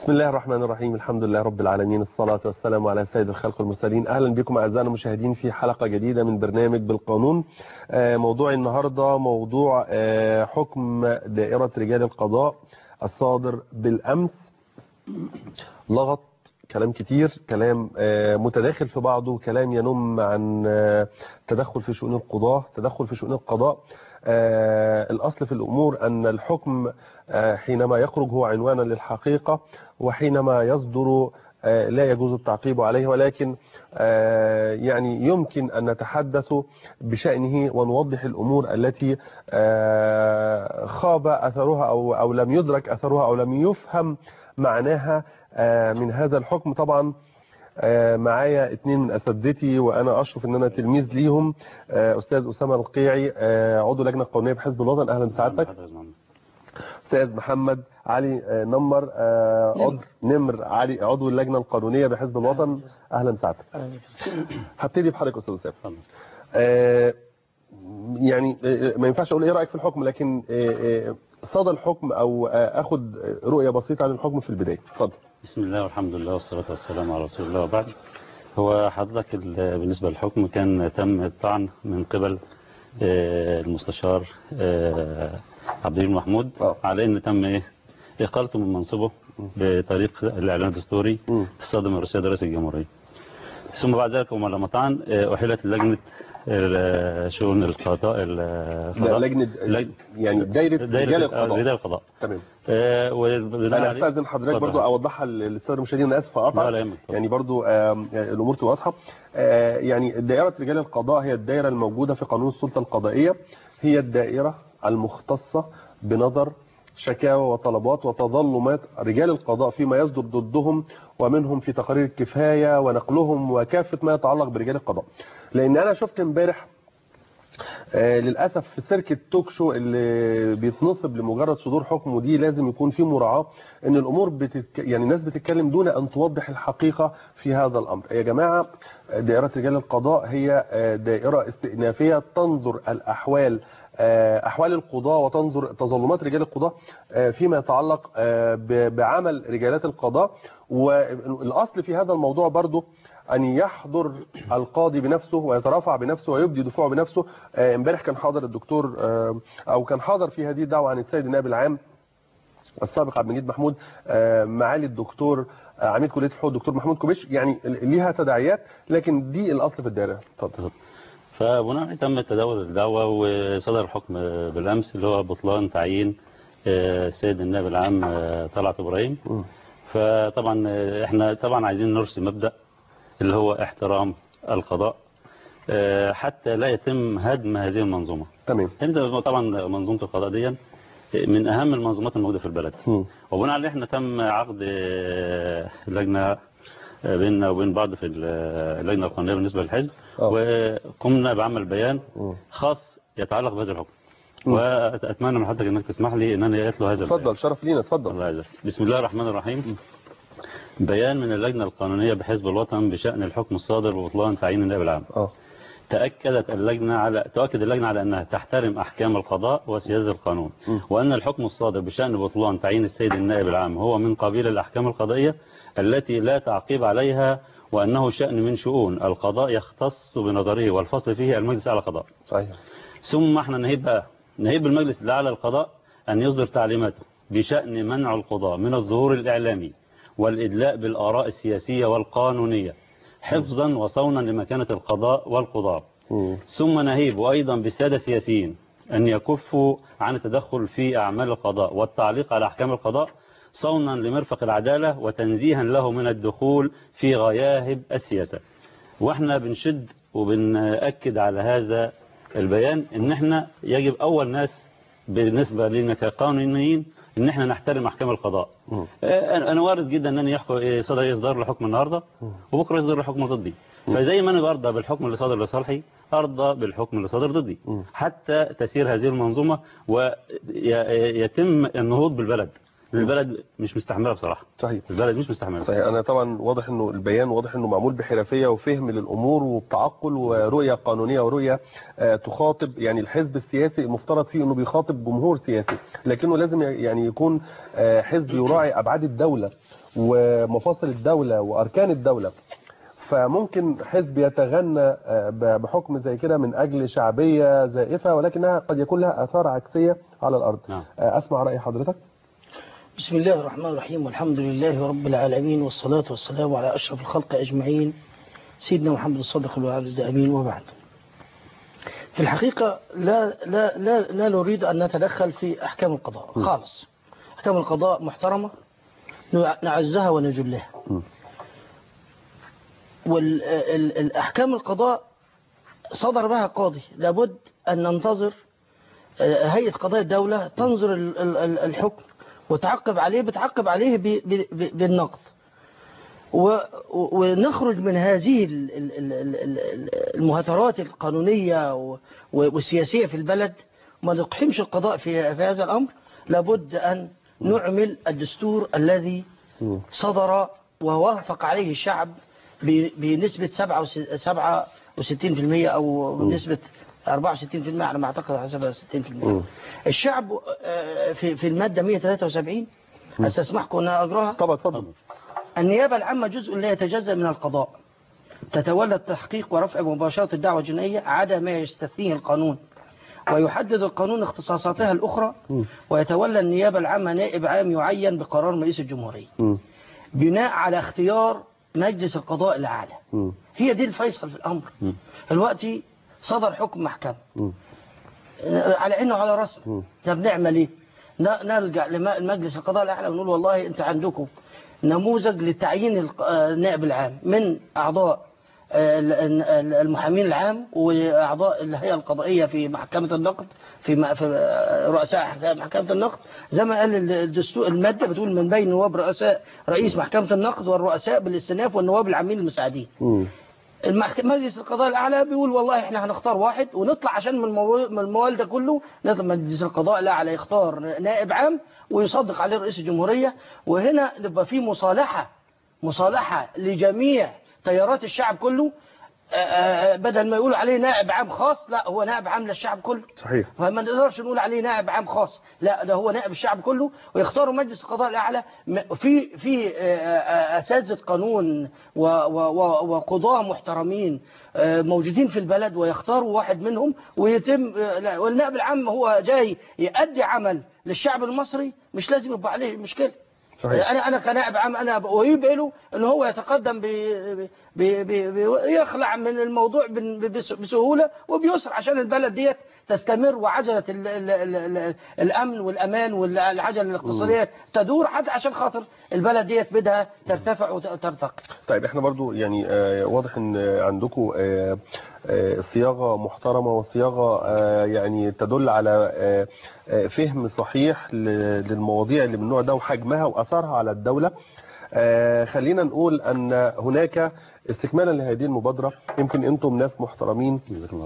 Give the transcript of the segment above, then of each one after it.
بسم الله الرحمن الرحيم. الحمد لله رب العالمين، الصلاة والسلام على سيد الخلق المرسلين. أهلا بكم أعزائنا المشاهدين في حلقة جديدة من برنامج بالقانون. موضوع النهاردة موضوع حكم دائرة رجال القضاء الصادر بالأمس. لغط كلام كتير، كلام متداخل في بعضه، كلام ينم عن تدخل في شؤون القضاة، تدخل في شؤون القضاء. الأصل في الأمور أن الحكم حينما يخرج هو عنوانا للحقيقة، وحينما يصدر لا يجوز التعقيب عليه، ولكن يعني يمكن أن نتحدث بشأنه ونوضح الأمور التي خاب أثرها أو لم يدرك أثرها أو لم يفهم معناها من هذا الحكم. طبعا معايا اثنين من اساتذتي وانا اشرف ان انا تلميذ ليهم. استاذ اسامه القيعي عضو لجنه قانونيه بحزب الوطن، اهلا بسعادتك. استاذ محمد علي نمر نمر علي عضو اللجنه القانونيه بحزب الوطن، اهلا بسعادتك. هبتدي بحضرتك استاذ اسامه. يعني ما ينفعش اقول ايه رايك في الحكم، لكن صدى الحكم او اخد رؤيه بسيطه عن الحكم في البدايه. اتفضل. بسم الله والحمد لله والصلاة والسلام على رسول الله وبعد. هو حضرتك بالنسبة للحكم كان تم الطعن من قبل المستشار عبد الرحيم محمود على ان تم اقالته من منصبه بطريق الاعلان الدستوري الصادر من رئيس الجمهورية. ثم بعد ذلك لما طعن احيلت لجنة شؤون القضاء لجنة يعني دايرة رجال القضاء. تمام. انا استاذن حضرتك برضو اوضحها للساده المشاهدين، انا اسف اقطع يعني برضو الامور تبقى واضحه. يعني دائره رجال القضاء هي الدائره الموجوده في قانون السلطه القضائيه، هي الدائره المختصه بنظر شكاوى وطلبات وتظلمات رجال القضاء فيما يصدر ضدهم ومنهم في تقارير الكفايه ونقلهم وكافه ما يتعلق برجال القضاء. لان انا شفت امبارح للاسف في سيركت توك شو اللي بيتنصب لمجرد صدور حكم، ودي لازم يكون في مراعاه ان الامور يعني الناس بتتكلم دون ان توضح الحقيقه في هذا الامر. يا جماعه، دائره رجال القضاء هي دائره استئنافيه تنظر الاحوال احوال القضاة وتنظر تظلمات رجال القضاء فيما يتعلق بعمل رجالات القضاء. والاصل في هذا الموضوع برضو أن يحضر القاضي بنفسه ويترافع بنفسه ويبدي دفوعه بنفسه. امبارح كان حاضر الدكتور أو كان حاضر في هذه الدعوة عن السيد النائب العام السابق عبد المجيد محمود معالي الدكتور عميد كلية الحقوق الدكتور محمود كوبيش. يعني ليها تداعيات، لكن دي الأصل في الدائرة. اتفضل. فبناء تم تداول الدعوة وصدر الحكم بالأمس اللي هو بطلان تعيين السيد النائب العام طلعت إبراهيم. فطبعا احنا طبعا عايزين نرسي مبدأ اللي هو احترام القضاء حتى لا يتم هدم هذه المنظومة. تمام. طبعا منظومة القضاء دي من أهم المنظومات الموجودة في البلد. وبناء عليه احنا تم عقد لجنة بيننا وبين بعض في اللجنة القانونية بالنسبة للحزب، وقمنا بعمل بيان خاص يتعلق بهذا الحكم. وأتمنى من حضرتك انك تسمح لي ان انا اتلو هذا البيان. اتفضل، شرف لينا، اتفضل. الله يعزك. بسم الله الرحمن الرحيم. بيان من اللجنة القانونية بحزب الوطن بشأن الحكم الصادر ببطلان تعيين النائب العام. تؤكد اللجنة على أنها تحترم أحكام القضاء وسيادة القانون، وأن الحكم الصادر بشأن بطلان تعيين السيد النائب العام هو من قبيل الأحكام القضائية التي لا تعقيب عليها، وأنه شأن من شؤون القضاء يختص بنظره والفصل فيه المجلس الأعلى للقضاء. صحيح. ثم احنا نهيب المجلس الأعلى للقضاء أن يصدر تعليماته بشأن منع القضاء من الظهور الإعلامي والإدلاء بالآراء السياسية والقانونية حفظا وصونا لمكانة القضاء والقضاة. ثم نهيب أيضا بالسادة السياسيين أن يكفوا عن التدخل في أعمال القضاء والتعليق على أحكام القضاء صونا لمرفق العدالة وتنزيها له من الدخول في غياهب السياسة. واحنا بنشد وبنأكد على هذا البيان ان احنا يجب اول ناس بالنسبة لنا كقانونيين ان احنا نحترم احكام القضاء. انا وارد جدا ان يصدر الحكم النهارده وبكره يصدر الحكم ضدي، فزي ما انا برضى بالحكم اللي صدر لصالحي ارضى بالحكم اللي صدر ضدي حتى تسير هذه المنظومه ويتم النهوض بالبلد. البلد مش مستحمله بصراحه. صحيح. البلد مش مستحمله. صحيح. انا طبعا واضح انه البيان واضح انه معمول بحرفيه وفهم للامور وبتعقل ورؤيه قانونيه ورؤيه تخاطب يعني الحزب السياسي المفترض فيه انه بيخاطب جمهور سياسي، لكنه لازم يعني يكون حزب يراعي ابعاد الدوله ومفاصل الدولة وأركان الدولة، فممكن حزب يتغنى بحكم زي كده من أجل شعبية زائفة، ولكنها قد يكون لها آثار عكسية على الأرض. أسمع رأي حضرتك. بسم الله الرحمن الرحيم، والحمد لله رب العالمين، والصلاة والسلام على أشرف الخلق أجمعين، سيدنا محمد الصادق الوعد الأمين، وبعد. في الحقيقة لا نريد أن نتدخل في أحكام القضاء خالص. أحكام القضاء محترمة نعزها ونجلها، والأحكام القضاء صدر بها قاضي، لابد أن ننتظر هيئة قضاء الدولة تنظر الحكم وتعقب عليه، بتعقب عليه بالنقد، ونخرج من هذه المهاترات القانونية والسياسية في البلد، ما نقحمش القضاء في هذا الأمر. لابد أن نعمل الدستور الذي صدر ووافق عليه الشعب بنسبة 67% أو نسبة 64% على ما أعتقد، حسب 60%. الشعب في المادة 173 أستسمحكم أن أقراها. طبعا تفضل. النيابة العامة جزء لا يتجزأ من القضاء، تتولى التحقيق ورفع مباشرة الدعوة الجنائية عدا ما يستثنيه القانون، ويحدد القانون اختصاصاتها الأخرى، ويتولى النيابة العامة نائب عام يعين بقرار رئيس الجمهورية بناء على اختيار مجلس القضاء الأعلى. هي دي الفيصل في الأمر. دلوقتي صدر حكم محكمة على عينه وعلى راسنا، طب نعمل ايه؟ نلجأ لمجلس القضاء الأعلى ونقول والله انت عندكم نموذج لتعيين النائب العام من أعضاء المحامين العام وأعضاء الهيئة القضائية في محكمة النقد، في رؤساء محكمة النقد، زي ما قال الدستور. المادة بتقول من بين نواب رئيس محكمة النقد والرؤساء بالاستئناف والنواب العامين المساعدين. مجلس القضاء الأعلى بيقول والله احنا هنختار واحد ونطلع عشان من الموال ده كله مجلس القضاء الأعلى يختار نائب عام ويصدق عليه رئيس الجمهورية، وهنا نبقى في مصالحة لجميع تيارات الشعب كله، بدل ما يقولوا عليه نائب عام خاص، لا هو نائب عام للشعب كله. صحيح. فما نقدرش نقول عليه نائب عام خاص، لا ده هو نائب الشعب كله، ويختاروا مجلس القضاء الأعلى في أساتذة قانون وقضاة محترمين موجودين في البلد، ويختاروا واحد منهم ويتم. والنائب العام هو جاي يؤدي عمل للشعب المصري، مش لازم يبقى عليه مشكلة. صحيح. انا كنائب عام انا ويبقى له ان هو يتقدم يخلع من الموضوع بسهوله وبيسر عشان البلد ديت تستمر، وعجله الامن والامان والعجله الاقتصاديه تدور، حتى عشان خاطر البلد ديت بدها ترتفع وترتقي. طيب احنا برضو يعني واضح ان عندكم صياغه محترمه وصياغه يعني تدل على فهم صحيح للمواضيع اللي من النوع ده وحجمها واثرها على الدوله. خلينا نقول ان هناك استكمالا لهذه المبادره، يمكن انتم ناس محترمين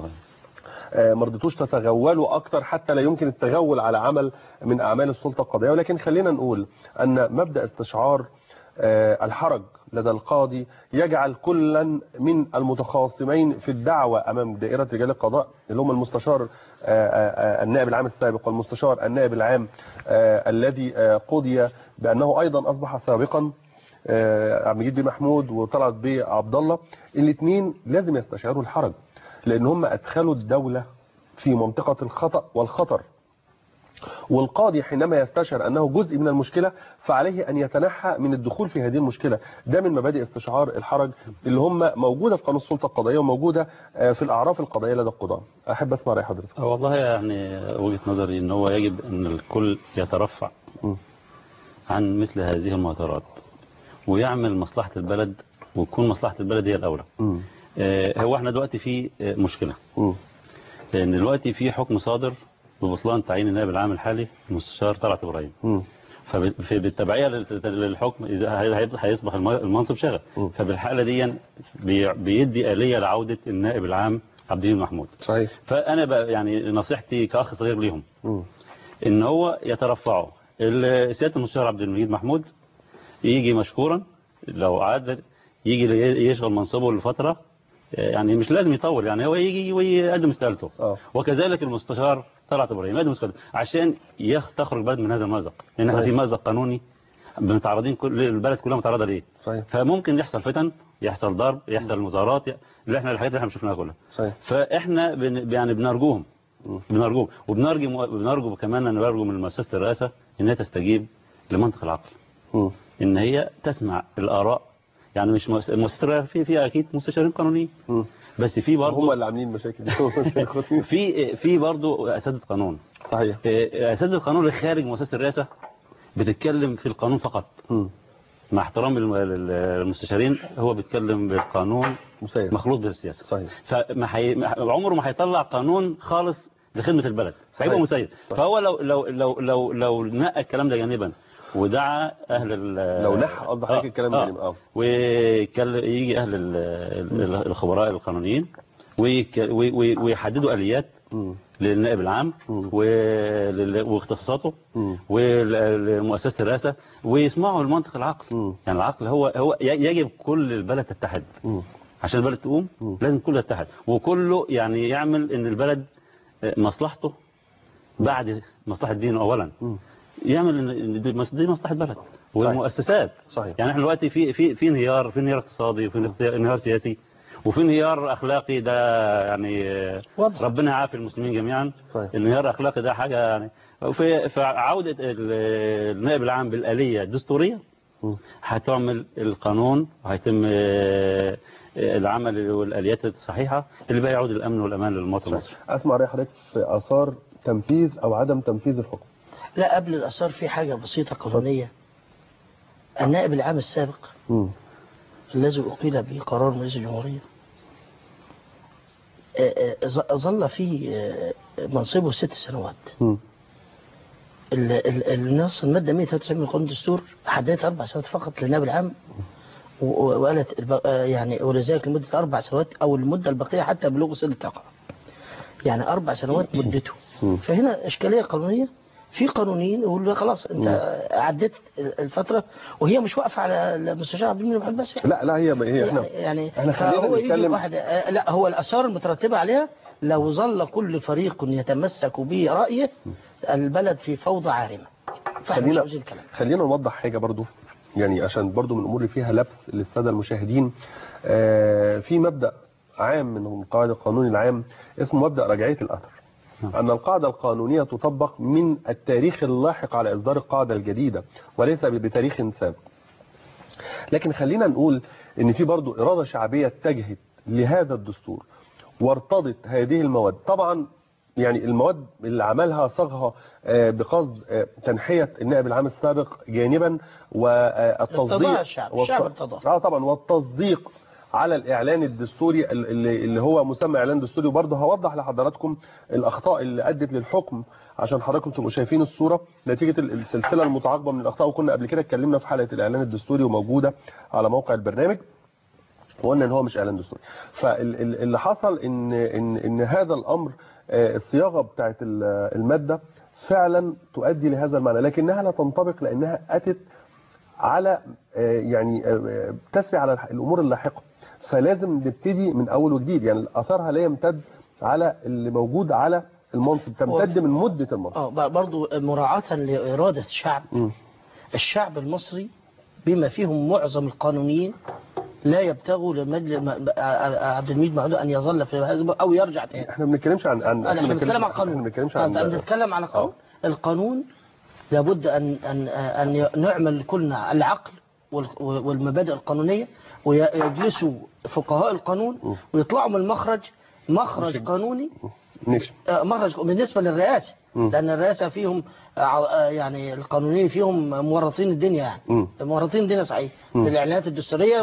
ما رضيتوش تتغولوا اكتر، حتى لا يمكن التغول على عمل من اعمال السلطه القضائيه، ولكن خلينا نقول ان مبدا استشعار الحرج لدى القاضي يجعل كلا من المتخاصمين في الدعوة أمام دائرة رجال القضاء، اللي هم المستشار النائب العام السابق والمستشار النائب العام الذي قضي بأنه أيضا أصبح سابقا عبد المجيد بن محمود وطلعت بيه عبد الله، الاثنين لازم يستشعروا الحرج، لأن هم أدخلوا الدولة في منطقة الخطأ والخطر. والقاضي حينما يستشعر أنه جزء من المشكلة فعليه أن يتنحى من الدخول في هذه المشكلة. ده من مبادئ استشعار الحرج اللي هم موجودة في قانون السلطة القضائية وموجودة في الأعراف القضائية لدى القضاء. أحب أسمع رأي حضرتك. والله يعني وجهة نظري أن هو يجب أن الكل يترفع عن مثل هذه المهاترات ويعمل مصلحة البلد، وتكون مصلحة البلد هي الأولى. هو احنا دلوقتي في مشكلة، لأن دلوقتي في حكم صادر ببطلان تعيين النائب العام الحالي المستشار طلعت إبراهيم، فبالتبعية للحكم هيصبح المنصب شغل، فبالحالة دي بيدي آلية لعودة النائب العام عبد المجيد محمود. صحيح. فأنا بقى يعني نصيحتي كأخ صغير ليهم إن هو يترفعوا. سيادة المستشار عبد المجيد محمود يجي مشكورا، لو عاد يجي يشغل منصبه لفترة، يعني مش لازم يطول، يعني هو يجي ويقدم استقالته. وكذلك المستشار طلعت إبراهيم يقدم استقالته عشان تخرج بلد من هذا المأزق، لأن احنا في مأزق قانوني متعرضين، كل البلد كلها متعرضه ليه. صحيح. فممكن يحصل فتن، يحصل ضرب، يحصل مظاهرات، الحاجات اللي احنا شفناها كلها. صحيح. فاحنا يعني بنرجوهم وبنرجو كمان ان نرجو من مؤسسه الرئاسه ان هي تستجيب لمنطق العقل، ان هي تسمع الاراء. يعني مش مؤسسه الرئاسه فيها اكيد مستشارين قانونيين، بس في برضه هم اللي عاملين المشاكل دي. في برضه اساتذه قانون. صحيح. اساتذه القانون اللي خارج مؤسسه الرئاسه بتتكلم في القانون فقط. مع احترام المستشارين، هو بيتكلم بالقانون مخلوط بالسياسه. صحيح. عمره ما هيطلع قانون خالص لخدمه البلد، هيبقى مسيد. فهو لو نقى الكلام ده جانبا ودعا اهل لو نحى قصد حضرتك الكلام ده ويجي اهل الخبراء القانونيين ويحددوا اليات للنائب العام واختصاصاته ولمؤسسه الرئاسه، ويسمعوا المنطق العقل. يعني العقل هو يجب كل البلد تتحد. عشان البلد تقوم لازم كله يتحد، وكله يعني يعمل ان البلد مصلحته بعد مصلحه دينه اولا. يعمل ان دي مصلحه بلد والمؤسسات. صحيح. يعني احنا دلوقتي في انهيار اقتصادي، وفي انهيار سياسي، وفي انهيار اخلاقي. ده يعني ربنا يعافي المسلمين جميعا. صحيح. الانهيار الاخلاقي ده حاجه يعني. فعوده النائب العام بالآلية الدستوريه هتعمل القانون، وهيتم العمل والآليات الصحيحه اللي بقى يعود الامن والامان للمواطن المصري. اسمع رأي حضرتك في اثار تنفيذ او عدم تنفيذ الحكم. لا، قبل الاثار في حاجه بسيطه قانونيه. النائب العام السابق الذي أقيل بقرار رئيس الجمهورية ظل في منصبه 6 سنوات. النص المادة 193 من قانون الدستور حددت 4 سنوات فقط للنائب العام، وقالت يعني ولذلك لمدة 4 سنوات أو المدة البقية حتى بلوغ سن الطاقة، يعني 4 سنوات مدته. فهنا إشكالية قانونية. في قانونيين يقولوا خلاص انت عديت الفتره، وهي مش واقفه على المستشار عبد المنعم محمود بس. لا هي احنا خلينا نتكلم. لا، هو الاثار المترتبه عليها لو ظل كل فريق يتمسك برأيه البلد في فوضى عارمه. خلينا نوضح حاجه برضو، يعني عشان برضو من الامور اللي فيها لبس للساده المشاهدين. في مبدا عام من قواعد القانون العام اسمه مبدا رجعيه الاثر، أن القاعدة القانونية تطبق من التاريخ اللاحق على إصدار القاعدة الجديدة وليس بتاريخ سابق. لكن خلينا نقول أن في برضو إرادة شعبية اتجهت لهذا الدستور وارتضت هذه المواد. طبعا يعني المواد اللي عملها صاغها بقصد تنحية النائب العام السابق جانبا، والتصديق الشعب ارتضاه. طبعا، والتصديق على الإعلان الدستوري اللي هو مسمى إعلان دستوري. وبرضه هوضح لحضراتكم الأخطاء اللي أدت للحكم عشان حضراتكم تبقوا شايفين الصورة نتيجة السلسلة المتعاقبة من الأخطاء. وكنا قبل كده اتكلمنا في حلقة الإعلان الدستوري وموجودة على موقع البرنامج، وقلنا إن هو مش إعلان دستوري. فاللي حصل إن هذا الأمر الصياغة بتاعت المادة فعلا تؤدي لهذا المعنى، لكنها لا تنطبق لأنها أتت على يعني تسري على الأمور اللاحقة. فلازم نبتدي من أول وجديد. يعني أثرها لا يمتد على اللي موجود على المنصب، تمتد من مدة المنصب. برضو مراعاة لإرادة الشعب. الشعب المصري بما فيهم معظم القانونيين لا يبتغوا عبد المجيد معدود أن يظل في هذا أو يرجع تاني. احنا ما بنتكلمش عن احنا بنتكلم عن قانون. بنتكلم عن قانون. القانون لابد أن نعمل كلنا العقل والمبادئ القانونية، ويجلسوا فقهاء القانون ويطلعوا من مخرج قانوني. مخرج بالنسبة للرئاسة، لأن الرئاسة فيهم يعني القانونيين فيهم مورطين الدنيا، يعني مورطين الدنيا صحيح للإعلانات الدستورية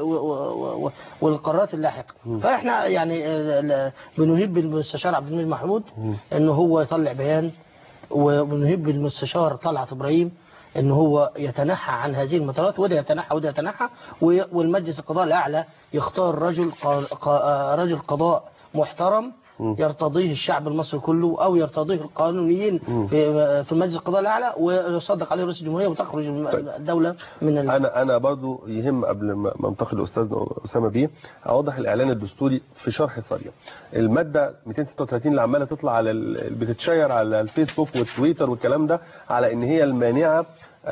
والقرارات اللاحقة. فإحنا يعني بنهيب بالمستشار عبد المنعم محمود إنه هو يطلع بيان، وبنهيب بالمستشار طلعت إبراهيم إن هو يتنحى عن هذه المطالبات، وده يتنحى وده يتنحى، والمجلس القضاء الأعلى يختار رجل قضاء محترم يرتضيه الشعب المصري كله أو يرتضيه القانونيين في مجلس القضاء الأعلى ويصدق عليه رئيس الجمهورية وتخرج الدولة من أنا برضو يهم قبل ما انتقل لأستاذنا أسامة بيه أوضح الإعلان الدستوري في شرح سريع. المادة 236 اللي عمالة تطلع على بتتشير على الفيسبوك والتويتر والكلام ده على إن هي المانعة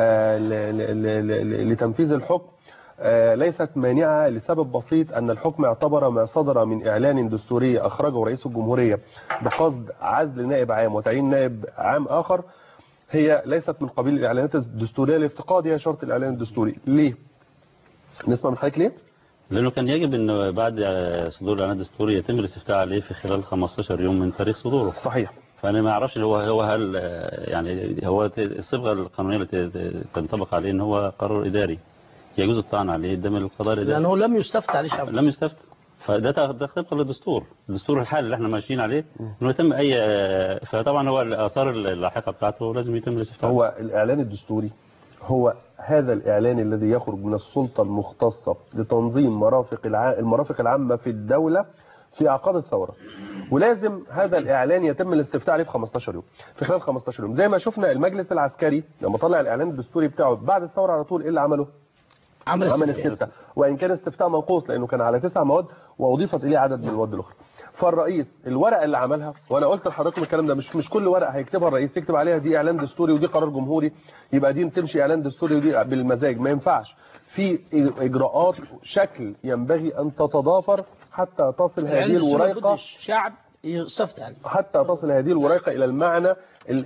لتنفيذ الحكم، ليست مانعة لسبب بسيط، أن الحكم اعتبر ما صدر من إعلان دستوري أخرجه رئيس الجمهورية بقصد عزل نائب عام وتعيين نائب عام آخر هي ليست من قبيل الإعلانات الدستورية لافتقادها شرط الإعلان الدستوري. ليه؟ نسمع من حضرتك ليه؟ لأنه كان يجب أن بعد صدور الإعلان الدستوري يتم الاستفتاء عليه في خلال 15 يوم من تاريخ صدوره. صحيح. فأنا ما أعرفش هو هل يعني هو الصبغة القانونية التي تنطبق عليه أن هو قرار إداري يجوز الطعن عليه قدام القضاء الإداري لأنه لم يستفتى عليه شعب. لم يستفتى. فده طبقا للدستور، الدستور الحالي اللي احنا ماشيين عليه انه يتم اي، فطبعا هو الاثار اللاحقه بتاعته لازم يتم الاستفتاء. هو الاعلان الدستوري هو هذا الاعلان الذي يخرج من السلطه المختصه لتنظيم المرافق العامه في الدوله في اعقاب الثوره، ولازم هذا الاعلان يتم الاستفتاء عليه في 15 يوم، في خلال 15 يوم. زي ما شفنا المجلس العسكري لما طلع الاعلان الدستوري بتاعه بعد الثوره على طول، ايه اللي عمله؟ عمل استفتاء، وان كان استفتاء منقوص لانه كان على 9 مواد واضيفت اليه عدد من المواد الاخرى. فالرئيس الورقه اللي عملها، وانا قلت لحضراتكم الكلام ده، مش كل ورقه هيكتبها الرئيس يكتب عليها دي اعلان دستوري ودي قرار جمهوري يبقى دي تمشي اعلان دستوري ودي بالمزاج، ما ينفعش. في اجراءات شكل ينبغي ان تتضافر حتى تصل هذه الورقه الشعب يستفتى عليه، حتى تصل هذه الورقه الى المعنى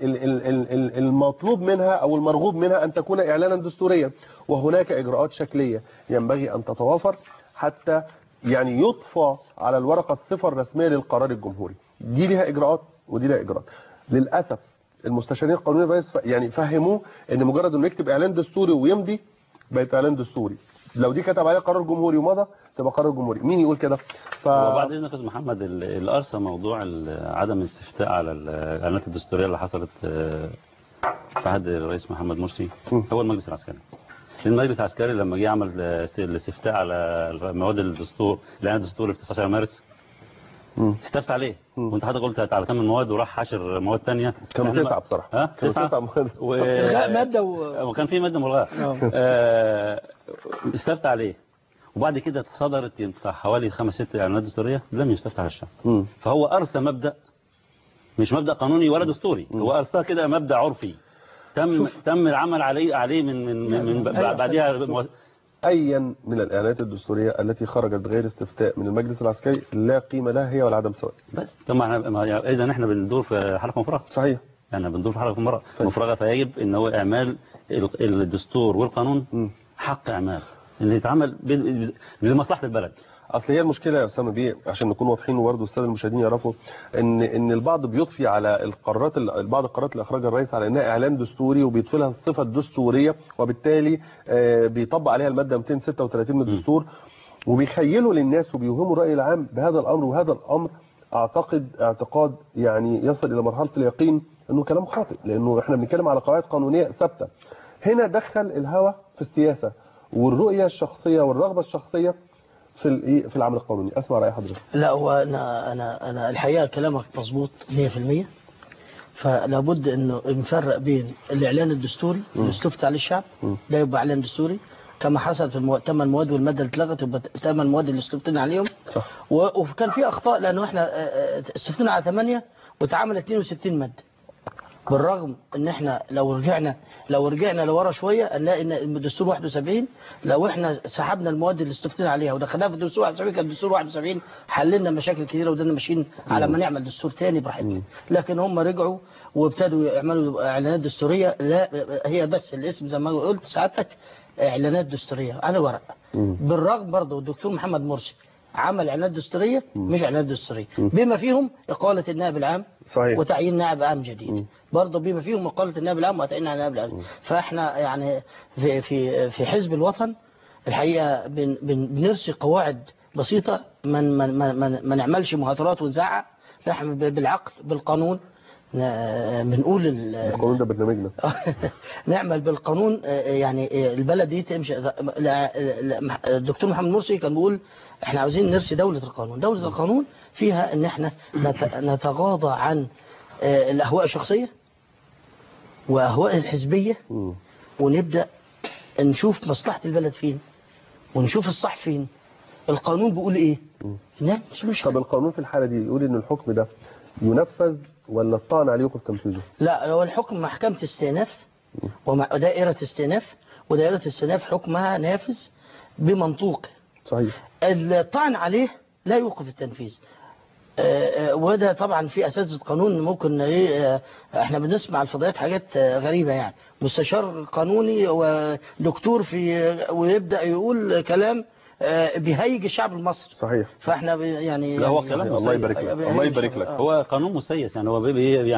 المطلوب منها او المرغوب منها ان تكون اعلانا دستوريا. وهناك اجراءات شكليه ينبغي ان تتوافر حتى يعني يضفى على الورقه الصفه الرسميه للقرار الجمهوري. دي لها اجراءات ودي لها اجراءات. للاسف المستشارين القانونيين الرئيس يعني فهموه ان مجرد انه يكتب اعلان دستوري ويمضي بقت اعلان دستوري، لو دي كتب عليه قرار جمهوري ومضى تبقى قرار جمهوري. مين يقول كده؟ وبعد اذنك يا استاذ محمد، اللي ارسى موضوع عدم الاستفتاء على الاعلانات الدستوريه اللي حصلت في عهد الرئيس محمد مرسي هو المجلس العسكري. المجلس العسكري لما جه عمل الاستفتاء على مواد الدستور الاعلان الدستوري في 19 مارس استفتى عليه، وانت حضرتك قلت على 8 مواد وراح حاشر مواد ثانيه كانوا 9 بصراحه. كانوا 9 مواد الغاء ماده وكان في ماده ملغاه. استفتى عليه، وبعد كده صدرت حوالي 5-6 اعلانات دستوريه لم يستفتى على الشعب. فهو ارسى مبدا، مش مبدا قانوني ولا دستوري، هو ارسى كده مبدا عرفي تم العمل عليه من بعدها. ايا من الاعلانات الدستوريه التي خرجت بغير استفتاء من المجلس العسكري لا قيمه لها هي ولا عدم سواء. بس طبعا اذا احنا بندور في حلقه مفرغه. صحيح. يعني بندور في حلقه مفرغه، فيجب ان هو اعمال الدستور والقانون حق اعمال اللي يتعمل لمصلحه البلد. اصل هي المشكله يا اسامه بيه عشان نكون واضحين وبرضه الساده المشاهدين يعرفوا ان البعض بيضفي على بعض القرارات اللي اخرجها الرئيس على انها اعلان دستوري وبيضفي لها الصفه الدستوريه، وبالتالي بيطبق عليها الماده 236 من الدستور، وبيخيلوا للناس وبيوهموا الراي العام بهذا الامر. وهذا الامر اعتقاد يعني يصل الى مرحله اليقين انه كلام خاطئ، لانه احنا بنتكلم على قواعد قانونيه ثابته. هنا دخل الهوى في السياسه والرؤيه الشخصيه والرغبه الشخصيه في العمل القانوني. اسمع راي حضرتك. لا، هو انا الحقيقه كلامك مظبوط 100%. فلا بد انه نفرق بين الاعلان الدستوري اللي استفتى عليه الشعب، ده يبقى اعلان دستوري كما حصل في 8 مواد والماده اللي اتلغت يبقى 8 مواد اللي استفتينا عليهم. صح. وكان في اخطاء لانه احنا استفتينا على 8 واتعمل 62 ماده، بالرغم ان احنا لو رجعنا لورا شويه نلاقي ان الدستور 71 لو احنا سحبنا المواد اللي استفتينا عليها ودخلناها في الدستور 71 كان الدستور 71 حللنا مشاكل كثيره ودنا ماشيين على ما نعمل دستور ثاني براحتنا. لكن هم رجعوا وابتدوا يعملوا اعلانات دستوريه. لا، هي بس الاسم زي ما قلت سعادتك اعلانات دستوريه على الورق. بالرغم برضه الدكتور محمد مرسي عمل اعلانات دستوريه مش اعلانات دستوريه، بما فيهم اقاله النائب العام. صحيح. وتعيين نائب عام جديد. برضه بما فيهم اقاله النائب العام وتعيين نائب العام. فاحنا يعني في حزب الوطن الحقيقه بنرسي قواعد بسيطه، ما نعملش مهاترات ونزعق. نحن بالعقل بالقانون بنقول القانون ده برنامجنا. نعمل بالقانون. يعني البلد دي تمشي. الدكتور محمد مرسي كان بيقول احنا عاوزين نرسي دولة القانون. دولة القانون فيها ان احنا نتغاضى عن الاهواء الشخصية واهواء الحزبية، ونبدأ نشوف مصلحة البلد فين ونشوف الصح فين، القانون بيقول ايه. مش طب القانون في الحالة دي يقول ان الحكم ده ينفذ ولا الطعن عليه يوقف تنفيذه؟ لا، هو الحكم محكمة استئناف ودائرة استئناف، ودائرة استئناف حكمها نافذ بمنطوق. صحيح. الطعن عليه لا يوقف التنفيذ. وده طبعا في اساتذه قانون ممكن احنا بنسمع الفضائيات حاجات غريبه، يعني مستشار قانوني ودكتور ويبدا يقول كلام بيهيج الشعب المصري. صحيح. فاحنا يعني لا هو كلام الله يبارك لك، الله يبارك لك. هو قانون مسيس، يعني هو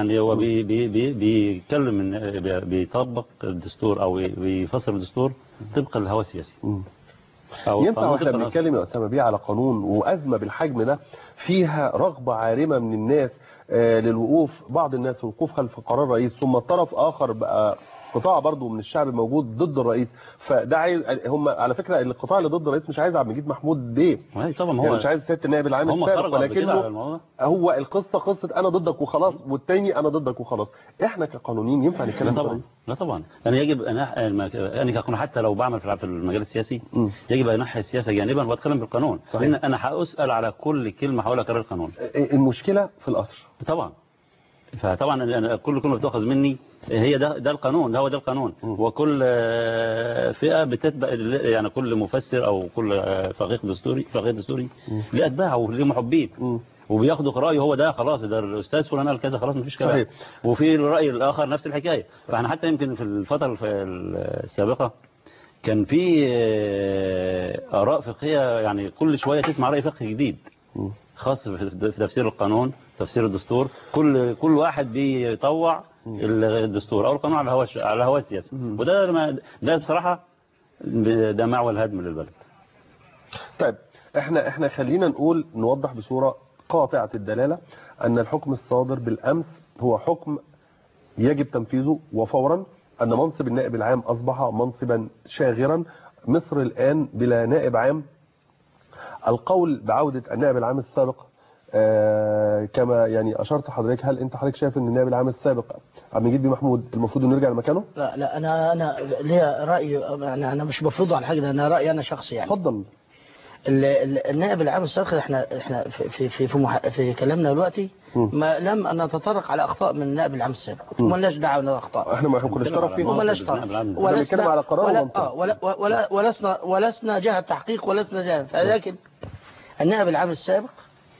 بيتكلم بيطبق الدستور او بيفسر الدستور طبقا للهوى السياسي. ينفع واحنا بنتكلم يا أسامة بيه على قانون وأزمة بالحجم ده فيها رغبة عارمة من الناس للوقوف، بعض الناس الوقوف خلف قرار رئيس، ثم طرف آخر بقى قطاع برضو من الشعب موجود ضد الرئيس، فده عايز هم على فكرة القطاع اللي ضد الرئيس مش عايز عبد المجيد محمود بيه، طبعا هو يعني مش عايز سيادة النائب العام السابق، ولكنه هو القصة قصة أنا ضدك وخلاص، والتاني أنا ضدك وخلاص. إحنا كقانونيين ينفع نتكلم طبعا؟ لا طبعا. أنا يجب أنا كقانون حتى لو بعمل في المجال السياسي يجب أن أنحي السياسة جانبا وأتكلم بالقانون، لأن أنا هأسأل على كل كلمة حول قرار القانون. المشكلة في الأثر طبعا. فطبعا أنا كل كلمة بتأخذ مني هي ده القانون، ده القانون، وكل فئة بتتبع، يعني كل مفسر أو كل فقيه دستوري ليه أتباعه وليه محبين وبياخدوا رأيه، هو ده خلاص، ده الأستاذ فلان قال كذا خلاص مفيش كلام. وفي الرأي الآخر نفس الحكاية. فاحنا حتى يمكن في الفترة السابقة كان في آراء فقهية، يعني كل شوية تسمع رأي فقهي جديد خاص في تفسير القانون، تفسير الدستور، كل واحد بيطوع الدستور او القانون على هوا السياسي، وده بصراحة ده معول الهدم للبلد. طيب احنا خلينا نوضح بصورة قاطعة الدلالة ان الحكم الصادر بالامس هو حكم يجب تنفيذه وفورا، ان منصب النائب العام اصبح منصبا شاغرا، مصر الان بلا نائب عام. القول بعودة النائب العام السابق كما يعني أشرت حضرتك، هل أنت حضرتك شايف أن النائب العام السابق عبد المجيد بيه محمود المفروض إنه يرجع لمكانه؟ لا أنا ليا رأي، يعني أنا مش بفرضه على حاجة، أنا رأيي أنا شخصي يعني. اتفضل. النائب العام السابق احنا في كلامنا دلوقتي ما لم نتطرق على اخطاء من النائب العام السابق، ما لناش دعوه بالاخطاء. احنا ما كناش طرف فيها، ما لناش طرف، ولسنا على قرار ولسنا جهه تحقيق ولسنا جهه. لكن النائب العام السابق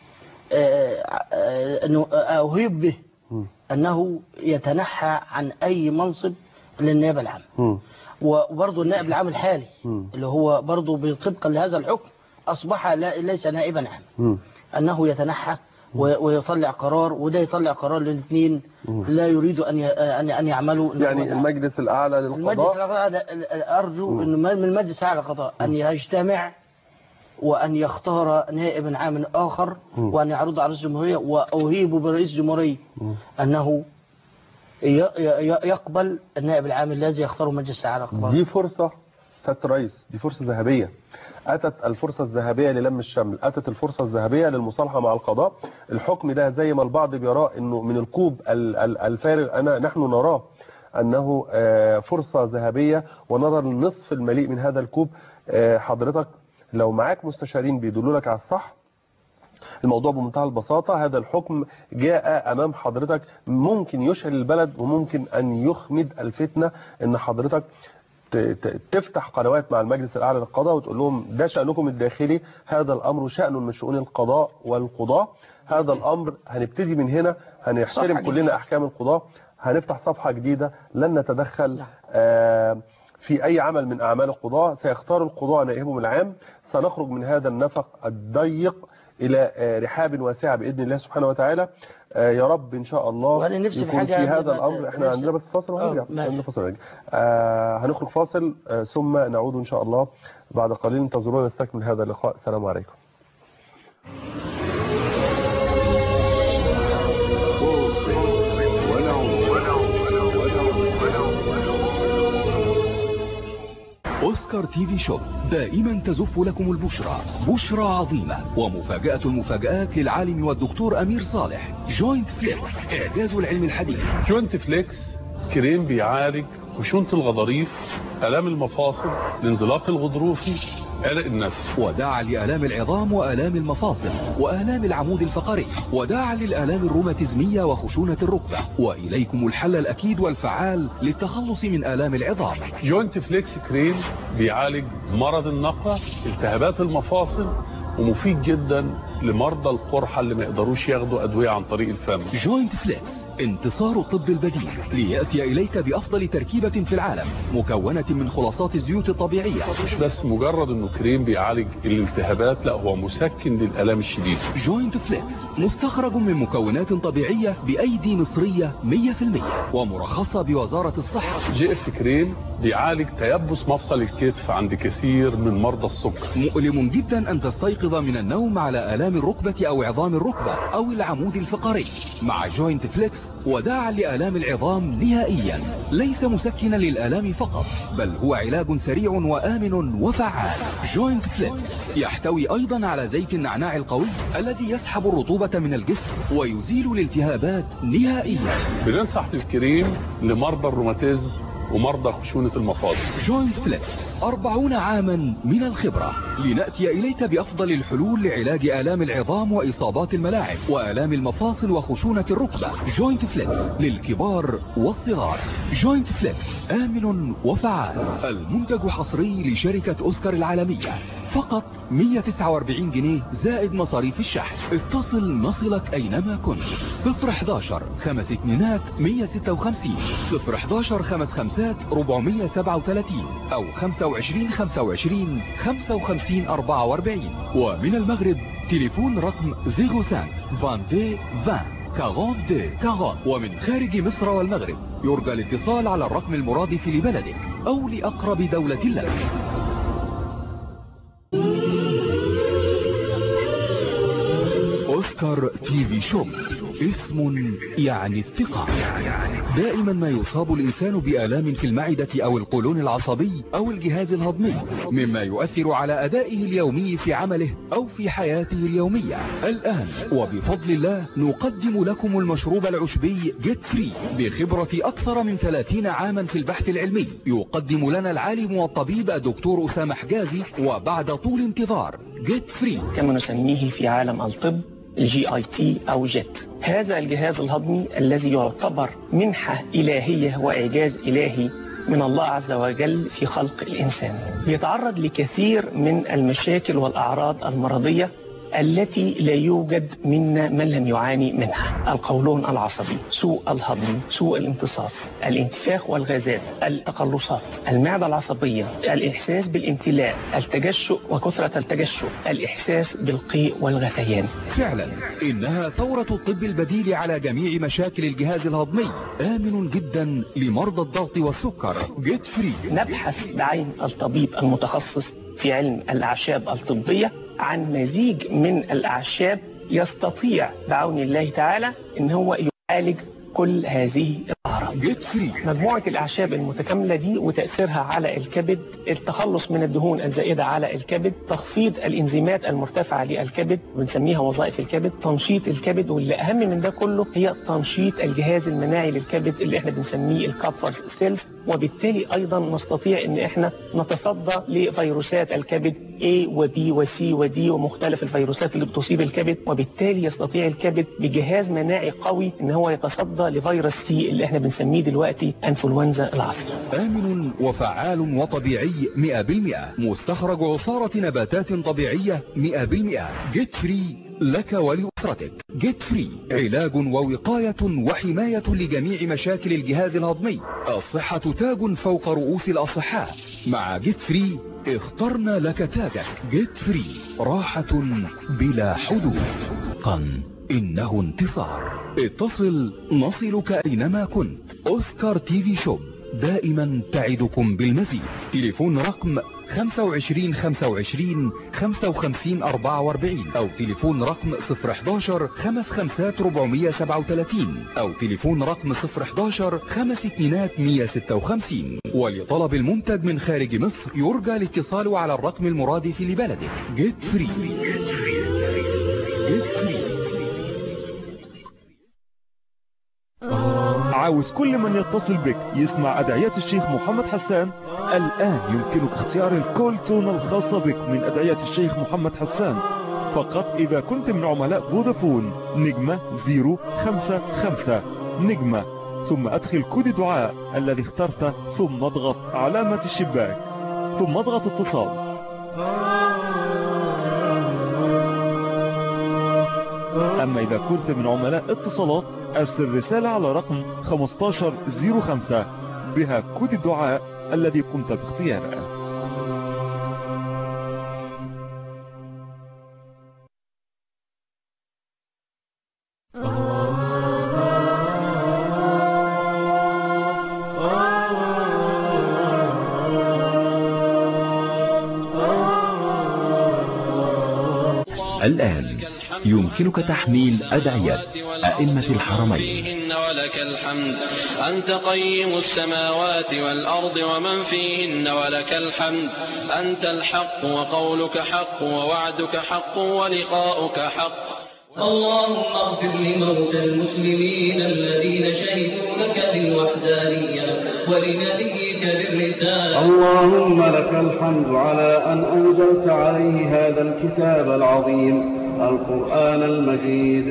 انه اوهب به انه يتنحى عن اي منصب للنائب العام. وبرضه النائب العام الحالي اللي هو برضه طبقا لهذا الحكم أصبح ليس نائبا عام، أنه يتنحى ويطلع قرار، وده يطلع قرار للاثنين لا يريد أن يعملوا. يعني المجلس الأعلى للقضاء أرجو أن من المجلس الأعلى للقضاء أن يجتمع وأن يختار نائب عام آخر وأن يعرض على رئيس الجمهورية، وأهيب برئيس الجمهورية أنه يقبل النائب العام الذي يختاره مجلس الأعلى للقضاء. دي فرصة سيادة الرئيس، دي فرصة ذهبية. أتت الفرصة الذهبية للم الشمل، أتت الفرصة الذهبية للمصالحة مع القضاء. الحكم ده زي ما البعض بيراه أنه من الكوب الفارغ، نحن نراه أنه فرصة ذهبية، ونرى النصف المليء من هذا الكوب. حضرتك لو معاك مستشارين بيدلوا لك على الصح، الموضوع بمنتهى البساطة. هذا الحكم جاء أمام حضرتك ممكن يشعل البلد وممكن أن يخمد الفتنة، أن حضرتك تفتح قنوات مع المجلس الأعلى للقضاء وتقول لهم ده شأنكم الداخلي، هذا الأمر شأن من شؤون القضاء والقضاة، هذا الأمر هنبتدي من هنا، هنحترم كلنا أحكام القضاء، هنفتح صفحة جديدة، لن نتدخل في أي عمل من أعمال القضاء، سيختار القضاء نائبهم العام، سنخرج من هذا النفق الضيق إلى رحاب واسعة بإذن الله سبحانه وتعالى. يا رب إن شاء الله يكون في هذا الأمر. احنا عندنا بس فاصل وهنرجع. هنخرج فاصل ثم نعود إن شاء الله بعد قليل. انتظرونا نستكمل هذا اللقاء. السلام عليكم. أوسكار أوسكار تي في شوب دائما تزف لكم البشرى، بشرى عظيمة ومفاجأة المفاجآت للعالم والدكتور أمير صالح. جوينت فليكس، إعجاز العلم الحديث. جوينت فليكس كريم بيعالج خشونة الغضاريف، آلام المفاصل، الانزلاق الغضروفي، عرق النسف، وداعا لآلام العظام وآلام المفاصل وآلام العمود الفقري، وداعا للآلام الروماتيزمية وخشونة الركبة. وإليكم الحل الأكيد والفعال للتخلص من آلام العظام. جوينت فليكس كريم بيعالج مرض النقع، التهابات المفاصل، ومفيد جدا لمرضى القرحة اللي ما يقدروش ياخدوا أدوية عن طريق الفم. جوينت فليكس، انتصار الطب البديل ليأتي إليك بأفضل تركيبة في العالم، مكونة من خلاصات الزيوت الطبيعية. مش بس مجرد انه كريم بيعالج الالتهابات، لا هو مسكن للآلام الشديدة. جوينت فليكس مستخرج من مكونات طبيعية بأيدي مصرية 100% ومرخصة بوزارة الصحة. جي اف كريم بيعالج تيبس مفصل الكتف عند كثير من مرضى السكر. مؤلم جدا أن تستيقظ من النوم على آلام الركبة أو عظام الركبة أو العمود الفقري. مع جوينت فليكس وداعا لآلام العظام نهائيا، ليس مسكنا للآلام فقط، بل هو علاج سريع وآمن وفعال. جوينت فليكس يحتوي أيضا على زيت النعناع القوي الذي يسحب الرطوبة من الجسم ويزيل الالتهابات نهائيا. بننصح بالكريم لمرضى الروماتيزم ومرضى خشونة المفاصل. جوينت فليكس 40 عاما من الخبرة، لنأتي إليك بأفضل الحلول لعلاج آلام العظام وإصابات الملاعب وآلام المفاصل وخشونة الركبة. جوينت فليكس للكبار والصغار. جوينت فليكس آمن وفعال. المنتج حصري لشركة أوسكار العالمية، فقط 149 جنيه زائد مصاريف الشحن. اتصل نصلك أينما كنت. 011 5 2 156 011 5 5 437 أو 25 25 55 44. ومن المغرب تليفون رقم 05 22 20 42 40. ومن خارج مصر والمغرب يرجى الاتصال على الرقم المرادف لبلدك أو لأقرب دولة لك. أوسكار تي في شوب، اسم يعني الثقة. دائما ما يصاب الإنسان بآلام في المعدة أو القولون العصبي أو الجهاز الهضمي، مما يؤثر على أدائه اليومي في عمله أو في حياته اليومية. الآن وبفضل الله نقدم لكم المشروب العشبي جيت فري بخبرة أكثر من 30 عاما في البحث العلمي. يقدم لنا العالم والطبيب الدكتور أسامة حجازي وبعد طول انتظار جيت فري، كما نسميه في عالم الطب GIT أو جيت. هذا الجهاز الهضمي الذي يعتبر منحة إلهية وإعجاز إلهي من الله عز وجل في خلق الإنسان، يتعرض لكثير من المشاكل والأعراض المرضية التي لا يوجد منا من لم يعاني منها: القولون العصبي، سوء الهضم، سوء الامتصاص، الانتفاخ والغازات، التقلصات، المعدة العصبية، الإحساس بالامتلاء، التجشؤ وكثرة التجشؤ، الإحساس بالقيء والغثيان. فعلا إنها ثورة الطب البديل على جميع مشاكل الجهاز الهضمي، آمن جدا لمرضى الضغط والسكر. جيت فري. نبحث بعين الطبيب المتخصص في علم الأعشاب الطبية عن مزيج من الأعشاب يستطيع بعون الله تعالى إن هو يعالج كل هذه الأعراض. جيت فري. مجموعة الأعشاب المتكاملة دي وتأثيرها على الكبد، التخلص من الدهون الزائدة على الكبد، تخفيض الإنزيمات المرتفعة للكبد بنسميها وظائف الكبد، تنشيط الكبد، واللي أهم من ده كله هي تنشيط الجهاز المناعي للكبد اللي احنا بنسميه الكابفر سيلز، وبالتالي أيضا نستطيع إن احنا نتصدى لفيروسات الكبد A و B و C و D ومختلف الفيروسات اللي بتصيب الكبد، وبالتالي يستطيع الكبد بجهاز مناعي قوي إن هو يتصدى لفيروس سي اللي احنا بنسميه دلوقتي انفلونزا العصر. آمن وفعال وطبيعي 100%، مستخرج عصارة نباتات طبيعية 100%. جيت فري لك ولأسرتك. جيت فري علاج ووقاية وحماية لجميع مشاكل الجهاز الهضمي. الصحة تاج فوق رؤوس الأصحاء. مع جيت فري اخترنا لك تاجك. جيت فري، راحة بلا حدود. إنه انتصار. اتصل نصلك أينما كنت. أوسكار تي في شوب دائما تعدكم بالمزيد. تليفون رقم 25 25 55 44 أو تليفون رقم 011 55 437 أو تليفون رقم 011 52 156. ولطلب المنتج من خارج مصر يرجى الاتصال على الرقم المرادف لبلدك. جيت فري. عاوز كل من يتصل بك يسمع أدعية الشيخ محمد حسان؟ الآن يمكنك اختيار الكول تون الخاصة بك من أدعية الشيخ محمد حسان فقط إذا كنت من عملاء فودافون نجمة 055 نجمة، ثم أدخل كود دعاء الذي اخترته ثم اضغط علامة الشباك ثم اضغط اتصال. أما إذا كنت من عملاء اتصالات أرسل رسالة على رقم 1505 بها كود الدعاء الذي قمت باختياره. الآن يمكنك تحميل أدعية أئمة الحرمين. ولك الحمد أنت قيم السماوات والأرض ومن فيهن ولك الحمد أنت الحق وقولك حق ووعدك حق ولقاؤك حق. اللهم اغفر لموتى المسلمين الذين شهدوا لك بالوحدانية ولنبيك بالرسالة. اللهم لك الحمد على أن أنزلت عليه هذا الكتاب العظيم القرآن المجيد.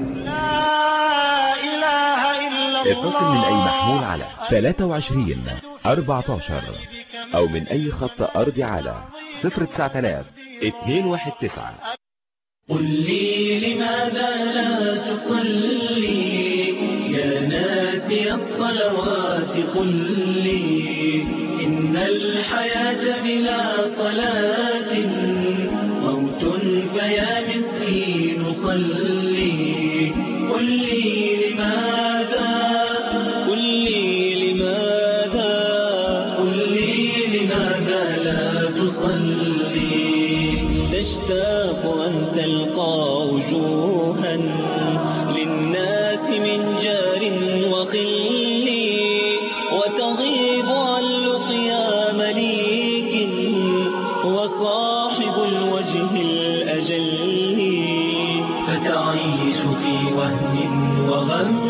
لا إله إلا الله. اتصل من أي محمول على 23 14 أو من أي خط أرضي على 09000 219. قل لي لماذا لا تصلي يا ناسي الصلوات؟ قل لي إن الحياة بلا صلاة موت فيا مسكين صلي. قل لي لماذا، قل لي لماذا، قل لي لماذا لا تصلي؟ تشتاق أن تلقى وجوها للناس من جار وخل وتغيب عن لقيا مليك وصاحب الوجه الأجل، فتعيش في وهم وغم